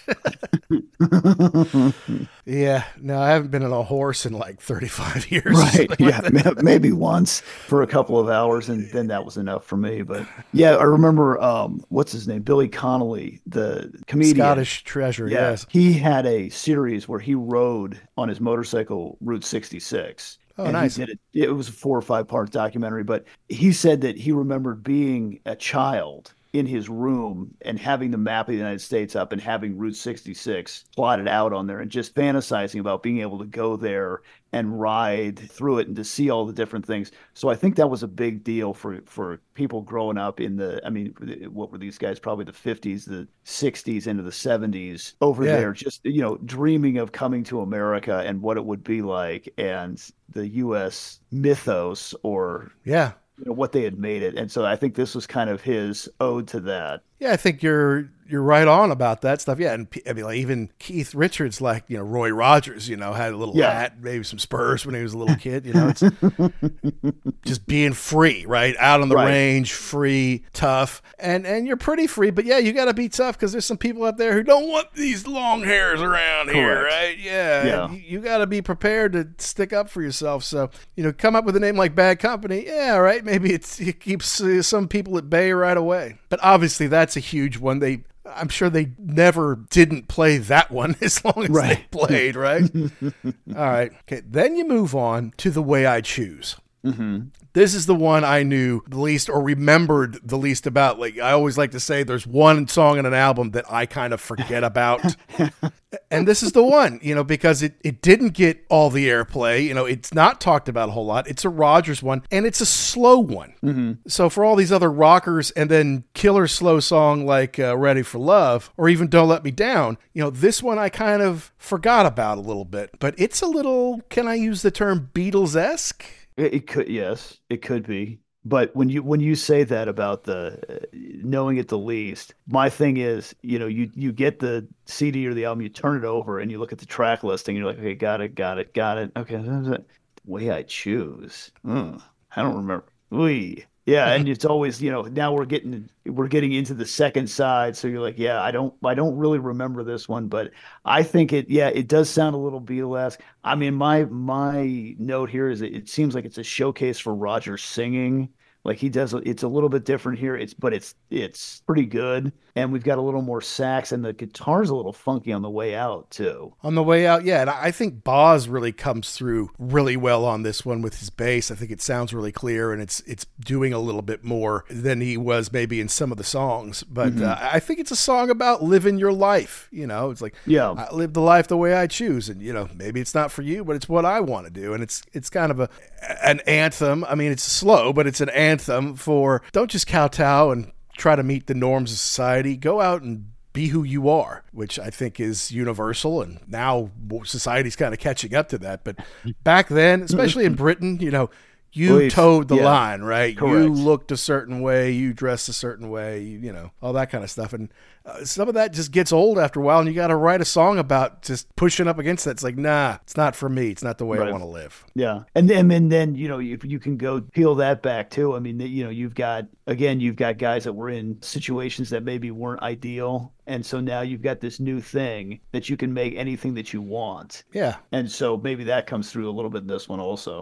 Yeah. No, I haven't been on a horse in like 35 years. Right. Yeah. Maybe once for a couple of hours, and then that was enough for me. But yeah, I remember what's his name, Billy Connolly, the comedian, Scottish Treasure. Yeah, yes. He had a series where he rode on his motorcycle Route 66. Oh, and nice. He did it. It was a 4 or 5 part documentary, but he said that he remembered being a child in his room and having the map of the United States up and having Route 66 plotted out on there and just fantasizing about being able to go there and ride through it and to see all the different things. So I think that was a big deal for people growing up in the, I mean, what were these guys? Probably the 50s, the 60s into the 70s over there, just, you know, dreaming of coming to America and what it would be like, and the U.S. mythos, or Yeah. you know, what they had made it. And so I think this was kind of his ode to that. Yeah, I think you're right on about that stuff. Yeah, and I mean, like, even Keith Richards, like, you know, Roy Rogers, you know, had a little hat, maybe some spurs when he was a little kid. You know, it's just being free, right, out on the range, free, tough, and you're pretty free. But yeah, you got to be tough because there's some people out there who don't want these long hairs around here, right? Yeah. You got to be prepared to stick up for yourself. So, you know, come up with a name like Bad Company. Yeah, right. Maybe it keeps some people at bay right away. But obviously, that's a huge one. I'm sure they never didn't play that one as long as they played, right? All right. Okay. Then you move on to The Way I Choose. Mm-hmm. This is the one I knew the least or remembered the least about. Like, I always like to say there's one song in an album that I kind of forget about. And this is the one, you know, because it didn't get all the airplay. You know, it's not talked about a whole lot. It's a Rogers one, and it's a slow one. Mm-hmm. So for all these other rockers and then killer slow song like Ready for Love, or even Don't Let Me Down, you know, this one I kind of forgot about a little bit. But it's a little, can I use the term Beatles-esque? It could, yes, it could be. But when you say that about the knowing it the least, my thing is, you know, you get the CD or the album, you turn it over and you look at the track listing, and you're like, okay, got it. Okay, The Way I Choose. I don't remember. Yeah, and it's always, you know, now we're getting into the second side, so you're like, yeah, I don't really remember this one, but I think it does sound a little Beatlesque. I mean, my note here is it seems like it's a showcase for Roger singing. Like, he does, it's a little bit different here. It's pretty good. And we've got a little more sax, and the guitar's a little funky on the way out too. On the way out, yeah. And I think Boz really comes through really well on this one with his bass. I think it sounds really clear, and it's doing a little bit more than he was maybe in some of the songs. But I think it's a song about living your life. You know, it's like, I live the life the way I choose. And, you know, maybe it's not for you, but it's what I want to do. And it's kind of an anthem. I mean, it's slow, but it's an anthem for don't just kowtow and try to meet the norms of society. Go out and be who you are, which I think is universal. And now society's kind of catching up to that. But back then, especially in Britain, you know, you towed the line, right? Correct. You looked a certain way, you dressed a certain way, you know, all that kind of stuff. And some of that just gets old after a while, and you got to write a song about just pushing up against that. It's like, nah, it's not for me. It's not the way I want to live. Yeah. And then, you know, if you can go peel that back too. I mean, you know, you've got guys that were in situations that maybe weren't ideal. And so now you've got this new thing that you can make anything that you want. Yeah. And so maybe that comes through a little bit in this one also.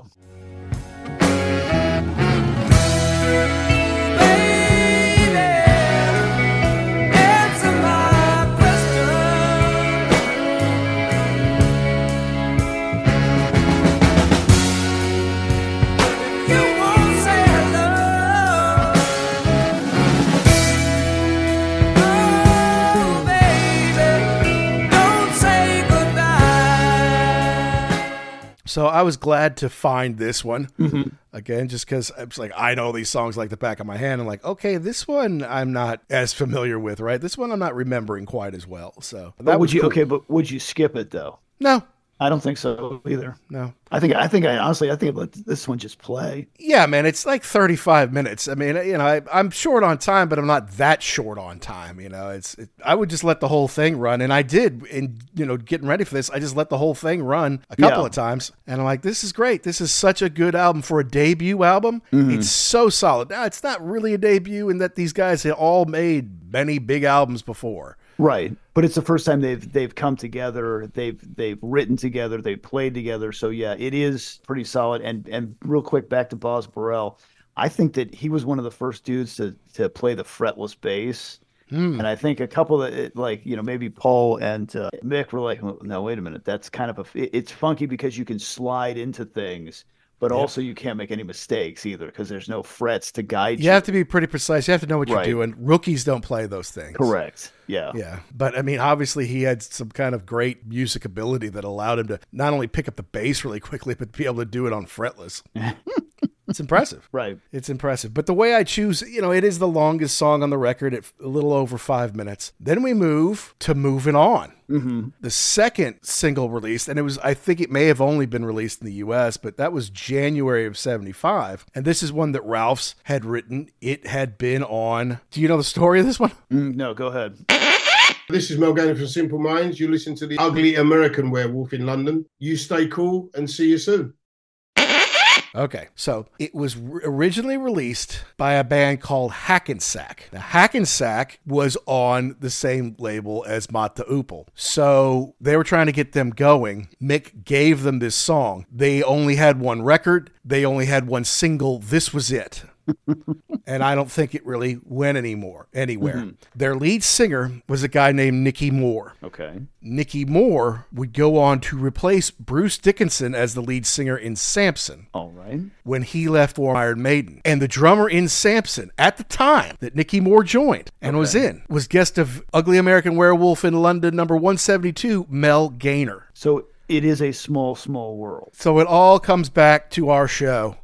So I was glad to find this one. Again, just because it's like, I know these songs like the back of my hand. I'm like, okay, this one I'm not as familiar with, right? This one I'm not remembering quite as well. So that would you, cool. okay, but would you skip it though? No. I don't think so either. No. I think honestly let this one just play. Yeah, man, it's like 35 minutes. I mean, you know, I'm short on time, but I'm not that short on time. You know, I would just let the whole thing run. And I did, in, you know, getting ready for this, I just let the whole thing run a couple of times. And I'm like, this is great. This is such a good album for a debut album. It's so solid. Now, it's not really a debut in that these guys had all made many big albums before. Right. But it's the first time they've come together, they've written together, they've played together. So yeah, it is pretty solid. And real quick, back to Boz Burrell. I think that he was one of the first dudes to play the fretless bass. And I think a couple of like, you know, maybe Paul and Mick were like, no, wait a minute. That's kind of it's funky because you can slide into things. But also you can't make any mistakes either because there's no frets to guide you. You have to be pretty precise. You have to know what you're doing. Rookies don't play those things. Correct. Yeah. Yeah. But I mean, obviously he had some kind of great music ability that allowed him to not only pick up the bass really quickly, but be able to do it on fretless. It's impressive. Right. It's impressive. But the way I choose, you know, it is the longest song on the record at a little over 5 minutes. Then we move to Moving On. The second single released, and I think it may have only been released in the US, but that was January of 75. And this is one that Ralph's had written. It had been on, do you know the story of this one? No, go ahead. This is Mel Gannon from Simple Minds. You listen to the Ugly American Werewolf in London. You stay cool and see you soon. Okay, so it was originally released by a band called Hackensack. Now, Hackensack was on the same label as Mata Upel. So they were trying to get them going. Mick gave them this song. They only had one record. They only had one single. This was it. And I don't think it really went anywhere. Their lead singer was a guy named Nicky Moore. Okay. Nicky Moore would go on to replace Bruce Dickinson as the lead singer in Samson. All right. When he left for Iron Maiden. And the drummer in Samson at the time that Nicky Moore joined and was guest of Ugly American Werewolf in London number 172, Mel Gaynor. So it is a small, small world. So it all comes back to our show.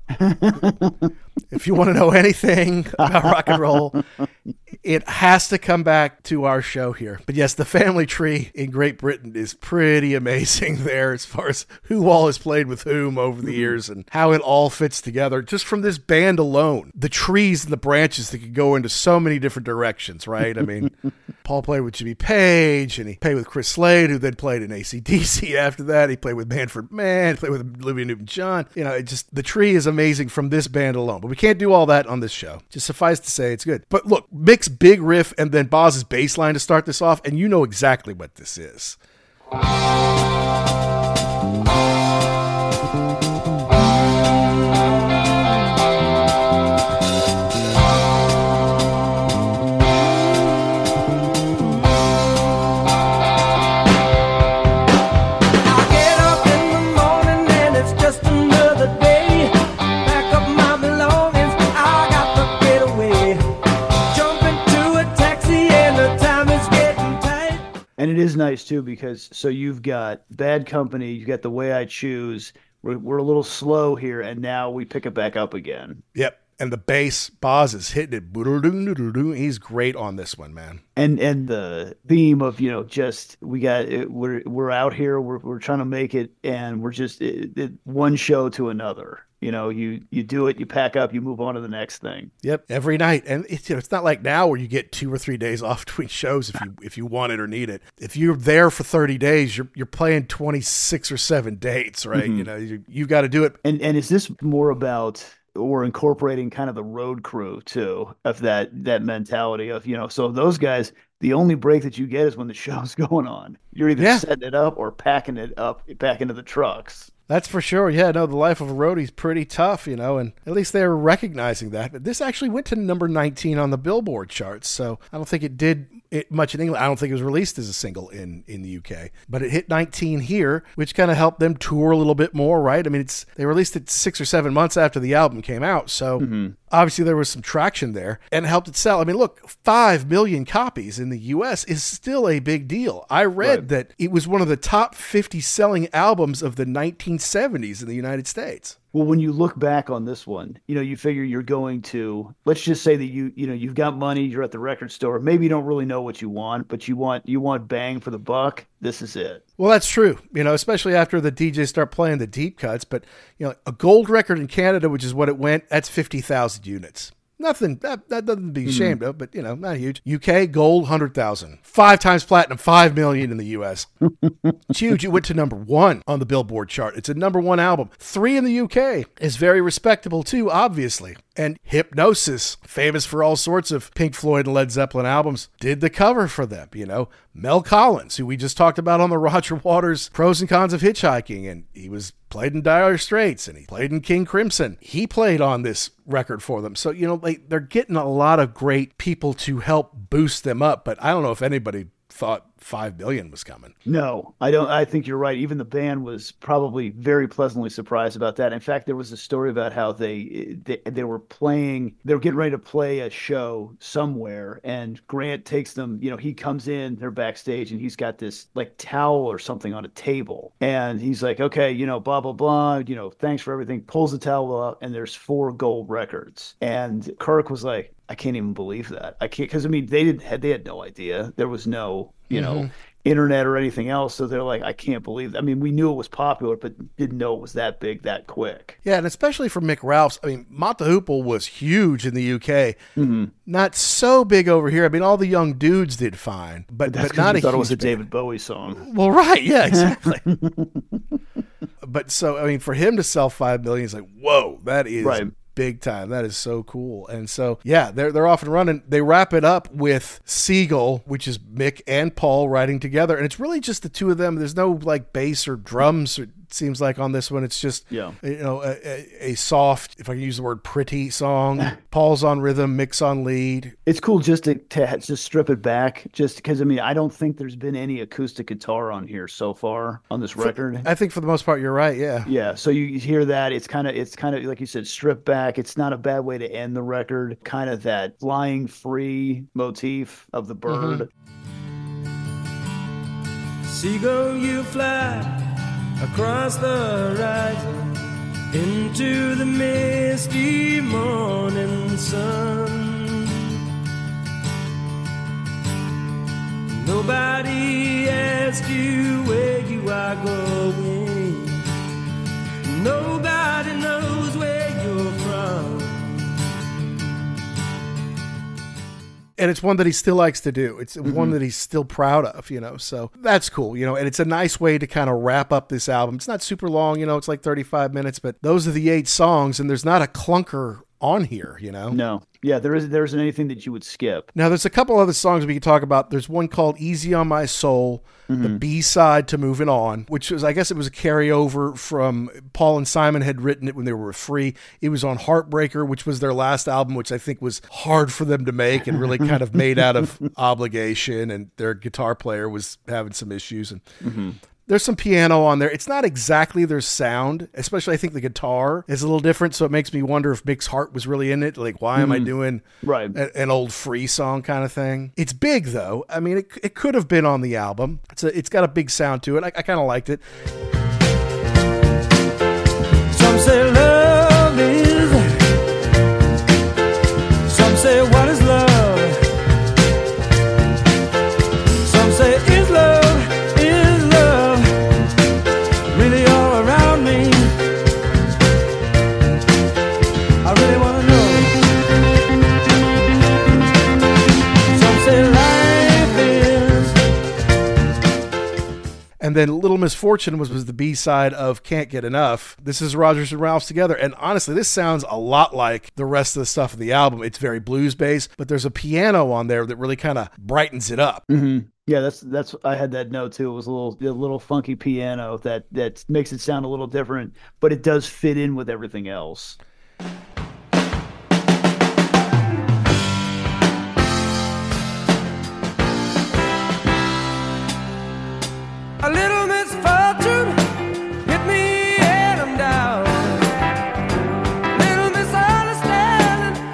If you want to know anything about rock and roll, it has to come back to our show here. But yes, the family tree in Great Britain is pretty amazing there as far as who all has played with whom over the years and how it all fits together. Just from this band alone, the trees and the branches that could go into so many different directions, right? I mean, Paul played with Jimmy Page, and he played with Chris Slade, who then played in AC/DC after that. He played with Manfred Mann, played with Olivia Newton-John. You know, the tree is amazing from this band alone. But we can't do all that on this show. Just suffice to say, it's good. But look, Mick's big riff and then Boz's bass line to start this off, and you know exactly what this is. And it is nice, too, because so you've got Bad Company, you've got The Way I Choose. We're a little slow here, and now we pick it back up again. Yep. And the bass, Boz is hitting it. He's great on this one, man. And the theme of, you know, just we're out here, we're trying to make it, and we're just one show to another. You know, you do it, you pack up, you move on to the next thing. Yep, every night. And it's not like now where you get 2 or 3 days off between shows if you want it or need it. If you're there for 30 days, you're playing 26 or 7 dates, right? You know, you got to do it. And is this more about or incorporating kind of the road crew too, of that mentality of, you know, so those guys, the only break that you get is when the show's going on. You're either setting it up or packing it up back into the trucks. That's for sure. Yeah, no, the life of a roadie is pretty tough, you know, and at least they're recognizing that. But this actually went to number 19 on the Billboard charts, so I don't think it did much in England. I don't think it was released as a single in the UK, but it hit 19 here, which kind of helped them tour a little bit more, right? I mean, they released it 6 or 7 months after the album came out, so obviously there was some traction there and helped it sell. I mean, look, 5 million copies in the U.S. is still a big deal. I read that it was one of the top 50 selling albums of the 1970s in the United States. Well, when you look back on this one, you figure you're going to, let's just say that you've got money, you're at the record store. Maybe you don't really know what you want, but you want bang for the buck. This is it. Well, that's true, especially after the DJs start playing the deep cuts. But, a gold record in Canada, which is what it went, that's 50,000 units. Nothing, that doesn't be ashamed of, but, not huge. UK, gold, 100,000. 5 times platinum, 5 million in the US. It's huge. It went to number 1 on the Billboard chart. It's a number 1 album. 3 in the UK is very respectable too, obviously. And Hypnosis, famous for all sorts of Pink Floyd and Led Zeppelin albums, did the cover for them, Mel Collins, who we just talked about on the Roger Waters Pros and Cons of Hitchhiking, and he was played in Dire Straits, and he played in King Crimson. He played on this record for them. So, they're getting a lot of great people to help boost them up, but I don't know if anybody thought 5 billion was coming. No, I don't. I think you're right. Even the band was probably very pleasantly surprised about that. In fact, there was a story about how they were getting ready to play a show somewhere, and Grant takes them, he comes in, they're backstage, and he's got this like towel or something on a table, and he's like, okay, blah blah blah, thanks for everything, pulls the towel up, and there's 4 gold records. And Kirk was like, I can't even believe that. I can't, because they had no idea. There was no internet or anything else. So they're like, I can't believe that. I mean, we knew it was popular, but didn't know it was that big that quick. Yeah, and especially for Mick Ralphs. I mean, Mott the Hoople was huge in the UK. Mm-hmm. Not so big over here. I mean, all the young dudes did fine, but not a huge. I thought it was a David Bowie song. Well, right, yeah, exactly. But so, I mean, for him to sell 5 million, it's like, whoa, that is right. Big time. That is so cool. And so, yeah, they're off and running. They wrap it up with Seagull, which is Mick and Paul writing together. And it's really just the two of them. There's no like bass or drums, it seems like, on this one. It's just, a soft, if I can use the word, pretty song. Paul's on rhythm, Mick's on lead. It's cool just to just strip it back, just because, I mean, I don't think there's been any acoustic guitar on here so far on this record. I think for the most part, you're right. Yeah. Yeah. So you hear that. It's kind of like you said, stripped back. It's not a bad way to end the record. Kind of that flying free motif of the bird. Mm-hmm. Seagull, you fly across the horizon into the misty morning sun. Nobody asks you where you are going. Nobody knows where you're from. And it's one that he still likes to do. It's one that he's still proud of, so that's cool, and it's a nice way to kind of wrap up this album. It's not super long, it's like 35 minutes, but those are the 8 songs, and there's not a clunker on here, No. Yeah, there isn't anything that you would skip. Now, there's a couple other songs we can talk about. There's one called Easy on My Soul, the B-side to Moving On, which was, I guess it was a carryover from Paul and Simon had written it when they were free. It was on Heartbreaker, which was their last album, which I think was hard for them to make and really kind of made out of obligation, and their guitar player was having some issues. And there's some piano on there. It's not exactly their sound, especially I think the guitar is a little different, so it makes me wonder if Mick's heart was really in it. Like, why am I doing an old Free song kind of thing? It's big, though. I mean, it could have been on the album. It's got a big sound to it. I kind of liked it. Some say love is, some say what is love, some say is love really all around me. I really want to know. Some say life is. And then Little Misfortune was the B-side of Can't Get Enough. This is Rodgers and Ralphs together. And honestly, this sounds a lot like the rest of the stuff of the album. It's very blues-based, but there's a piano on there that really kind of brightens it up. Mm-hmm. Yeah, that's I had that note too. It was a little funky piano that makes it sound a little different, but it does fit in with everything else. A little misfortune hit me and I'm down. Little misunderstanding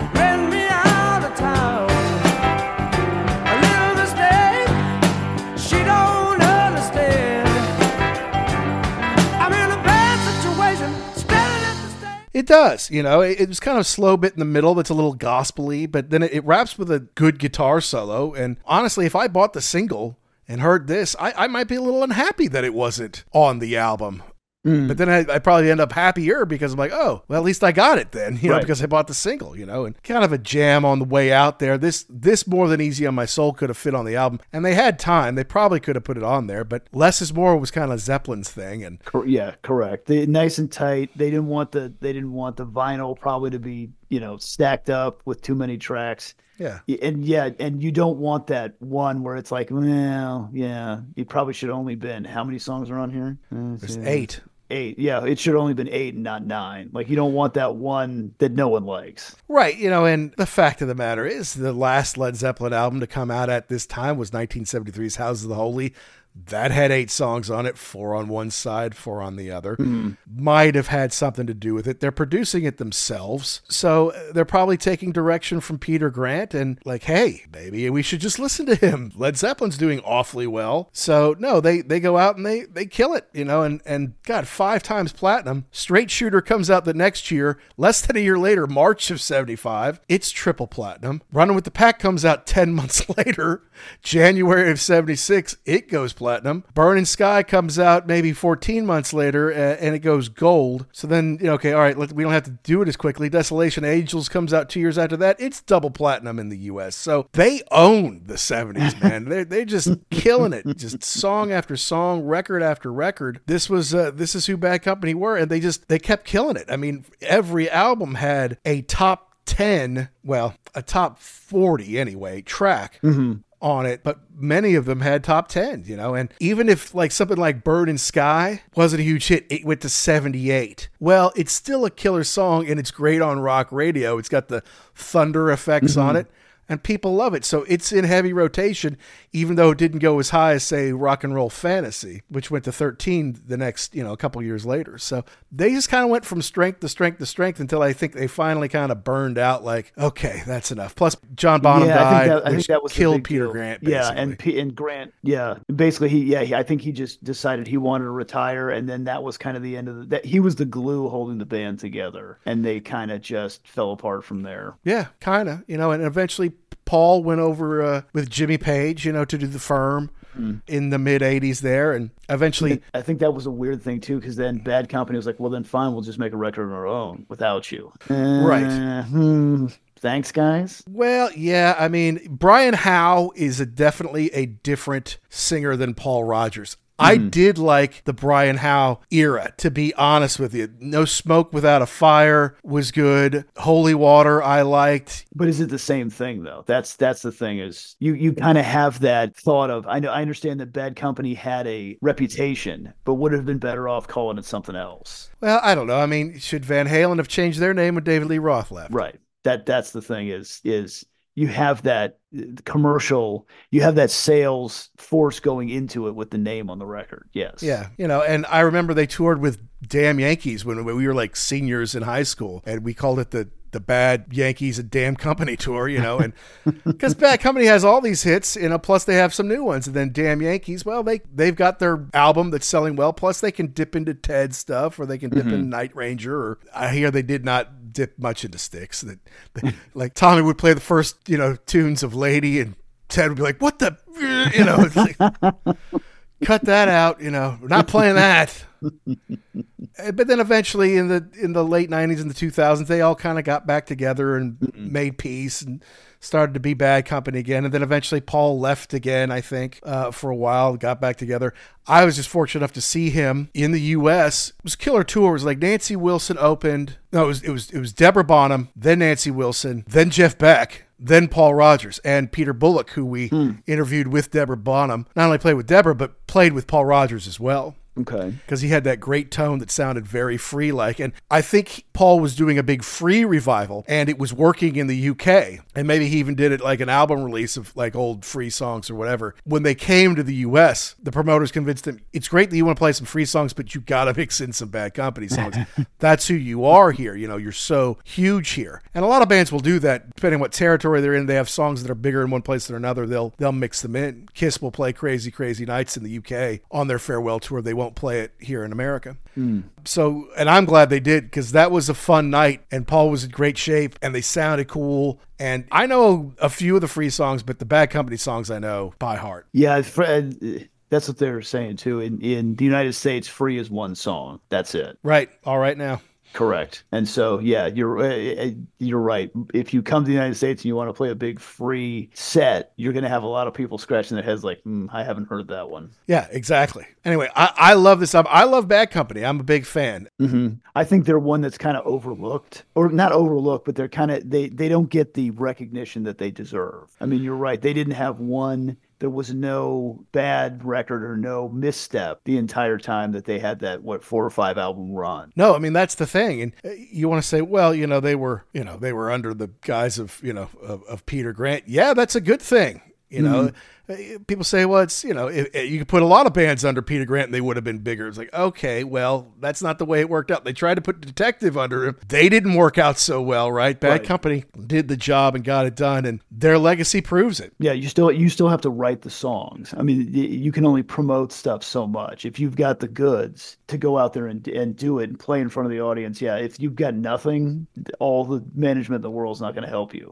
does. It was kind of a slow bit in the middle that's a little gospel-y, but then it wraps with a good guitar solo. And honestly, if I bought the single and heard this, I might be a little unhappy that it wasn't on the album. But then I probably end up happier because I'm like, oh, well, at least I got it then, Right. because I bought the single, and kind of a jam on the way out there. This More Than Easy on My Soul could have fit on the album, and they had time. They probably could have put it on there, but Less Is More was kind of Zeppelin's thing. And Yeah, correct. Nice and tight. They didn't want the vinyl probably to be, stacked up with too many tracks. yeah, And you don't want that one where it's like, well, yeah, you probably should only been, how many songs are on here? there's 8. 8. Yeah, it should only been 8 and not 9. Like, you don't want that one that no one likes. Right, and the fact of the matter is the last Led Zeppelin album to come out at this time was 1973's Houses of the Holy. That had 8 songs on it, 4 on one side, 4 on the other. Might have had something to do with it. They're producing it themselves, so they're probably taking direction from Peter Grant and like, hey, maybe we should just listen to him. Led Zeppelin's doing awfully well. So no, they go out and they kill it, and God, 5 times platinum. Straight Shooter comes out the next year, less than a year later, March of 75. It's triple platinum. Running with the Pack comes out 10 months later, January of 76. It goes platinum. Burning Sky comes out maybe 14 months later, and it goes gold. So then, okay, all right, we don't have to do it as quickly. Desolation Angels comes out 2 years after that. It's double platinum in the U.S. So they own the 70s, man. They're just killing it. Just song after song, record after record. This is who Bad Company were, and they kept killing it. I mean, every album had a top 10, well, a top 40 anyway, track. On it, but many of them had top 10, and even if like something like Burning Sky wasn't a huge hit, it went to 78. Well, it's still a killer song, and it's great on rock radio. It's got the thunder effects on it, and people love it. So it's in heavy rotation, even though it didn't go as high as, say, Rock and Roll Fantasy, which went to 13 the next, a couple years later. So they just kind of went from strength to strength to strength until I think they finally kind of burned out, like, okay, that's enough. Plus, John Bonham died, I think that was killed Peter Grant, basically. Yeah, and Grant, basically, I think he just decided he wanted to retire, and then that was kind of the end of that. He was the glue holding the band together, and they kind of just fell apart from there. Yeah, kind of, and eventually Paul went over with Jimmy Page, to do The Firm in the mid 80s there. And eventually, I think that was a weird thing too, because then Bad Company was like, well, then fine, we'll just make a record on our own without you. Right. Thanks, guys. Well, yeah, I mean, Brian Howe is definitely a different singer than Paul Rodgers. I did like the Brian Howe era, to be honest with you. No Smoke Without a Fire was good. Holy Water I liked. But is it the same thing, though? That's the thing, is you kind of have that thought of, I understand that Bad Company had a reputation, but would have been better off calling it something else. Well, I don't know. I mean, should Van Halen have changed their name when David Lee Roth left? Right. That's the thing, is you have that commercial, you have that sales force going into it with the name on the record. Yes. Yeah. And I remember they toured with Damn Yankees when we were like seniors in high school, and we called it the Bad Yankees and Damn Company tour, and because Bad Company has all these hits, plus they have some new ones, and then Damn Yankees, well, they've got their album that's selling well, plus they can dip into Ted stuff, or they can dip into Night Ranger, or I hear they did not dip much into Styx. That like Tommy would play the first tunes of Lady, and Ted would be like, what the it's like, cut that out, we're not playing that. But then eventually in the late 90s and the 2000s, they all kind of got back together and made peace and started to be Bad Company again. And then eventually Paul left again, I think, for a while, got back together. I was just fortunate enough to see him in the U.S. It was a killer tour. It was like Nancy Wilson opened. No, it was Deborah Bonham, then Nancy Wilson, then Jeff Beck, then Paul Rodgers, and Peter Bullock, who we interviewed with Deborah Bonham. Not only played with Deborah, but played with Paul Rodgers as well. Okay. Because he had that great tone that sounded very free-like. And I think Paul was doing a big Free revival, and it was working in the UK. And maybe he even did it like an album release of like old Free songs or whatever. When they came to the US, the promoters convinced him, it's great that you want to play some Free songs, but you got to mix in some Bad Company songs. That's who you are here. You're so huge here. And a lot of bands will do that, depending on what territory they're in. They have songs that are bigger in one place than another. They'll mix them in. Kiss will play Crazy Crazy Nights in the UK on their farewell tour. They won't won't play it here in America. So, and I'm glad they did, because that was a fun night, and Paul was in great shape, and they sounded cool. And I know a few of the Free songs, but the Bad Company songs I know by heart. Yeah, that's what they're saying too. In the United States, Free is one song. That's it. Right. All right now. Correct. And so, yeah, you're right. If you come to the United States and you want to play a big Free set, you're going to have a lot of people scratching their heads like, I haven't heard that one. Yeah, exactly. Anyway, I love this album. I love Bad Company. I'm a big fan. I think they're one that's kind of overlooked, or not overlooked, but they're kind of, they don't get the recognition that they deserve. I mean, you're right. They didn't have one. There was no bad record or no misstep the entire time that they had that, 4 or 5 album run. No, I mean, that's the thing. And you want to say, well, they were under the guise of, of Peter Grant. Yeah, that's a good thing. People say, well, it's, you could put a lot of bands under Peter Grant and they would have been bigger. It's like, okay, well, that's not the way it worked out. They tried to put Detective under him. They didn't work out so well, right? Bad Company did the job and got it done, and their legacy proves it. Yeah, you still have to write the songs. I mean, you can only promote stuff so much. If you've got the goods to go out there and do it and play in front of the audience, yeah, if you've got nothing, all the management in the world is not going to help you.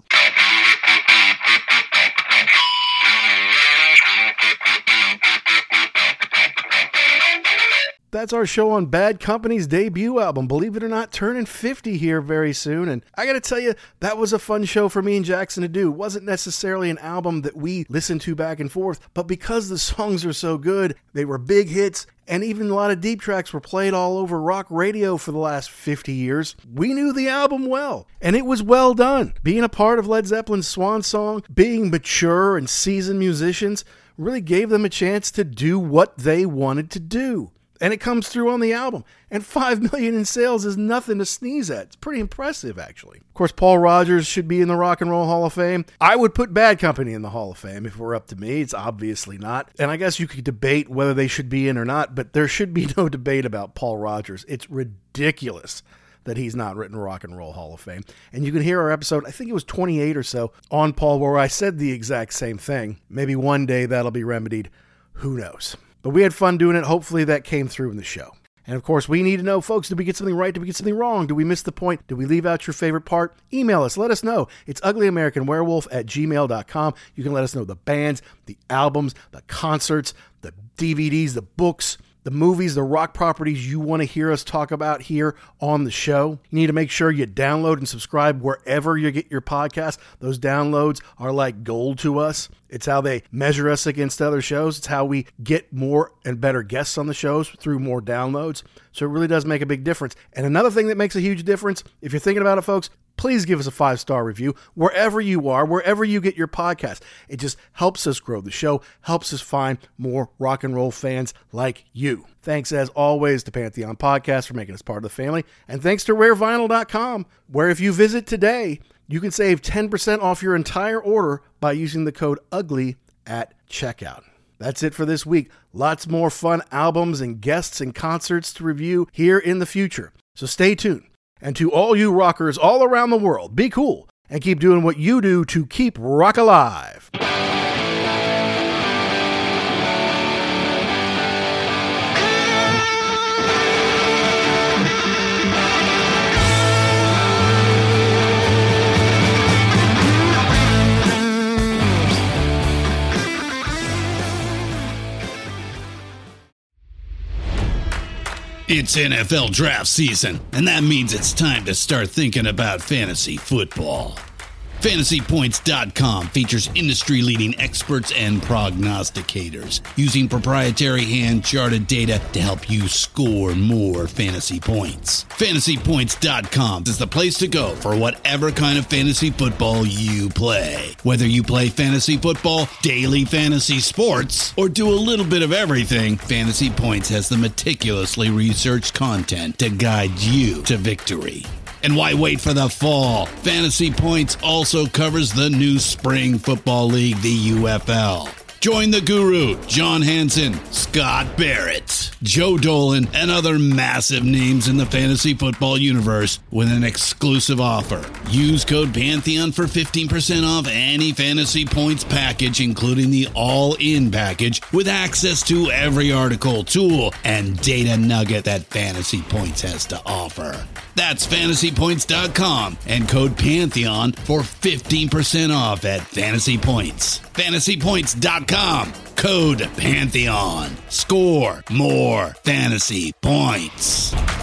That's our show on Bad Company's debut album. Believe it or not, turning 50 here very soon. And I got to tell you, that was a fun show for me and Jackson to do. It wasn't necessarily an album that we listened to back and forth, but because the songs are so good, they were big hits, and even a lot of deep tracks were played all over rock radio for the last 50 years. We knew the album well, and it was well done. Being a part of Led Zeppelin's Swan Song, being mature and seasoned musicians, really gave them a chance to do what they wanted to do. And it comes through on the album. And 5 million in sales is nothing to sneeze at. It's pretty impressive, actually. Of course, Paul Rodgers should be in the Rock and Roll Hall of Fame. I would put Bad Company in the Hall of Fame if it were up to me. It's obviously not. And I guess you could debate whether they should be in or not, but there should be no debate about Paul Rodgers. It's ridiculous that he's not written Rock and Roll Hall of Fame. And you can hear our episode, I think it was 28 or so, on Paul, where I said the exact same thing. Maybe one day that'll be remedied. Who knows? But we had fun doing it. Hopefully that came through in the show. And of course, we need to know, folks, did we get something right? Did we get something wrong? Did we miss the point? Did we leave out your favorite part? Email us. Let us know. It's uglyamericanwerewolf@gmail.com. You can let us know the bands, the albums, the concerts, the DVDs, the books, the movies, the rock properties you want to hear us talk about here on the show. You need to make sure you download and subscribe wherever you get your podcast. Those downloads are like gold to us. It's how they measure us against other shows. It's how we get more and better guests on the shows through more downloads. So it really does make a big difference. And another thing that makes a huge difference, if you're thinking about it, folks, please give us a 5-star review wherever you are, wherever you get your podcast. It just helps us grow the show, helps us find more rock and roll fans like you. Thanks, as always, to Pantheon Podcast for making us part of the family. And thanks to RareVinyl.com, where if you visit today, you can save 10% off your entire order by using the code UGLY at checkout. That's it for this week. Lots more fun albums and guests and concerts to review here in the future. So stay tuned. And to all you rockers all around the world, be cool and keep doing what you do to keep rock alive. It's NFL draft season, and that means it's time to start thinking about fantasy football. FantasyPoints.com features industry-leading experts and prognosticators using proprietary hand-charted data to help you score more fantasy points. FantasyPoints.com is the place to go for whatever kind of fantasy football you play. Whether you play fantasy football, daily fantasy sports, or do a little bit of everything, Fantasy Points has the meticulously researched content to guide you to victory. And why wait for the fall? Fantasy Points also covers the new spring football league, the UFL. Join the guru, John Hansen, Scott Barrett, Joe Dolan, and other massive names in the fantasy football universe with an exclusive offer. Use code Pantheon for 15% off any Fantasy Points package, including the all-in package with access to every article, tool, and data nugget that Fantasy Points has to offer. That's fantasypoints.com and code Pantheon for 15% off at Fantasy Points. Fantasypoints.com, code Pantheon. Score more fantasy points.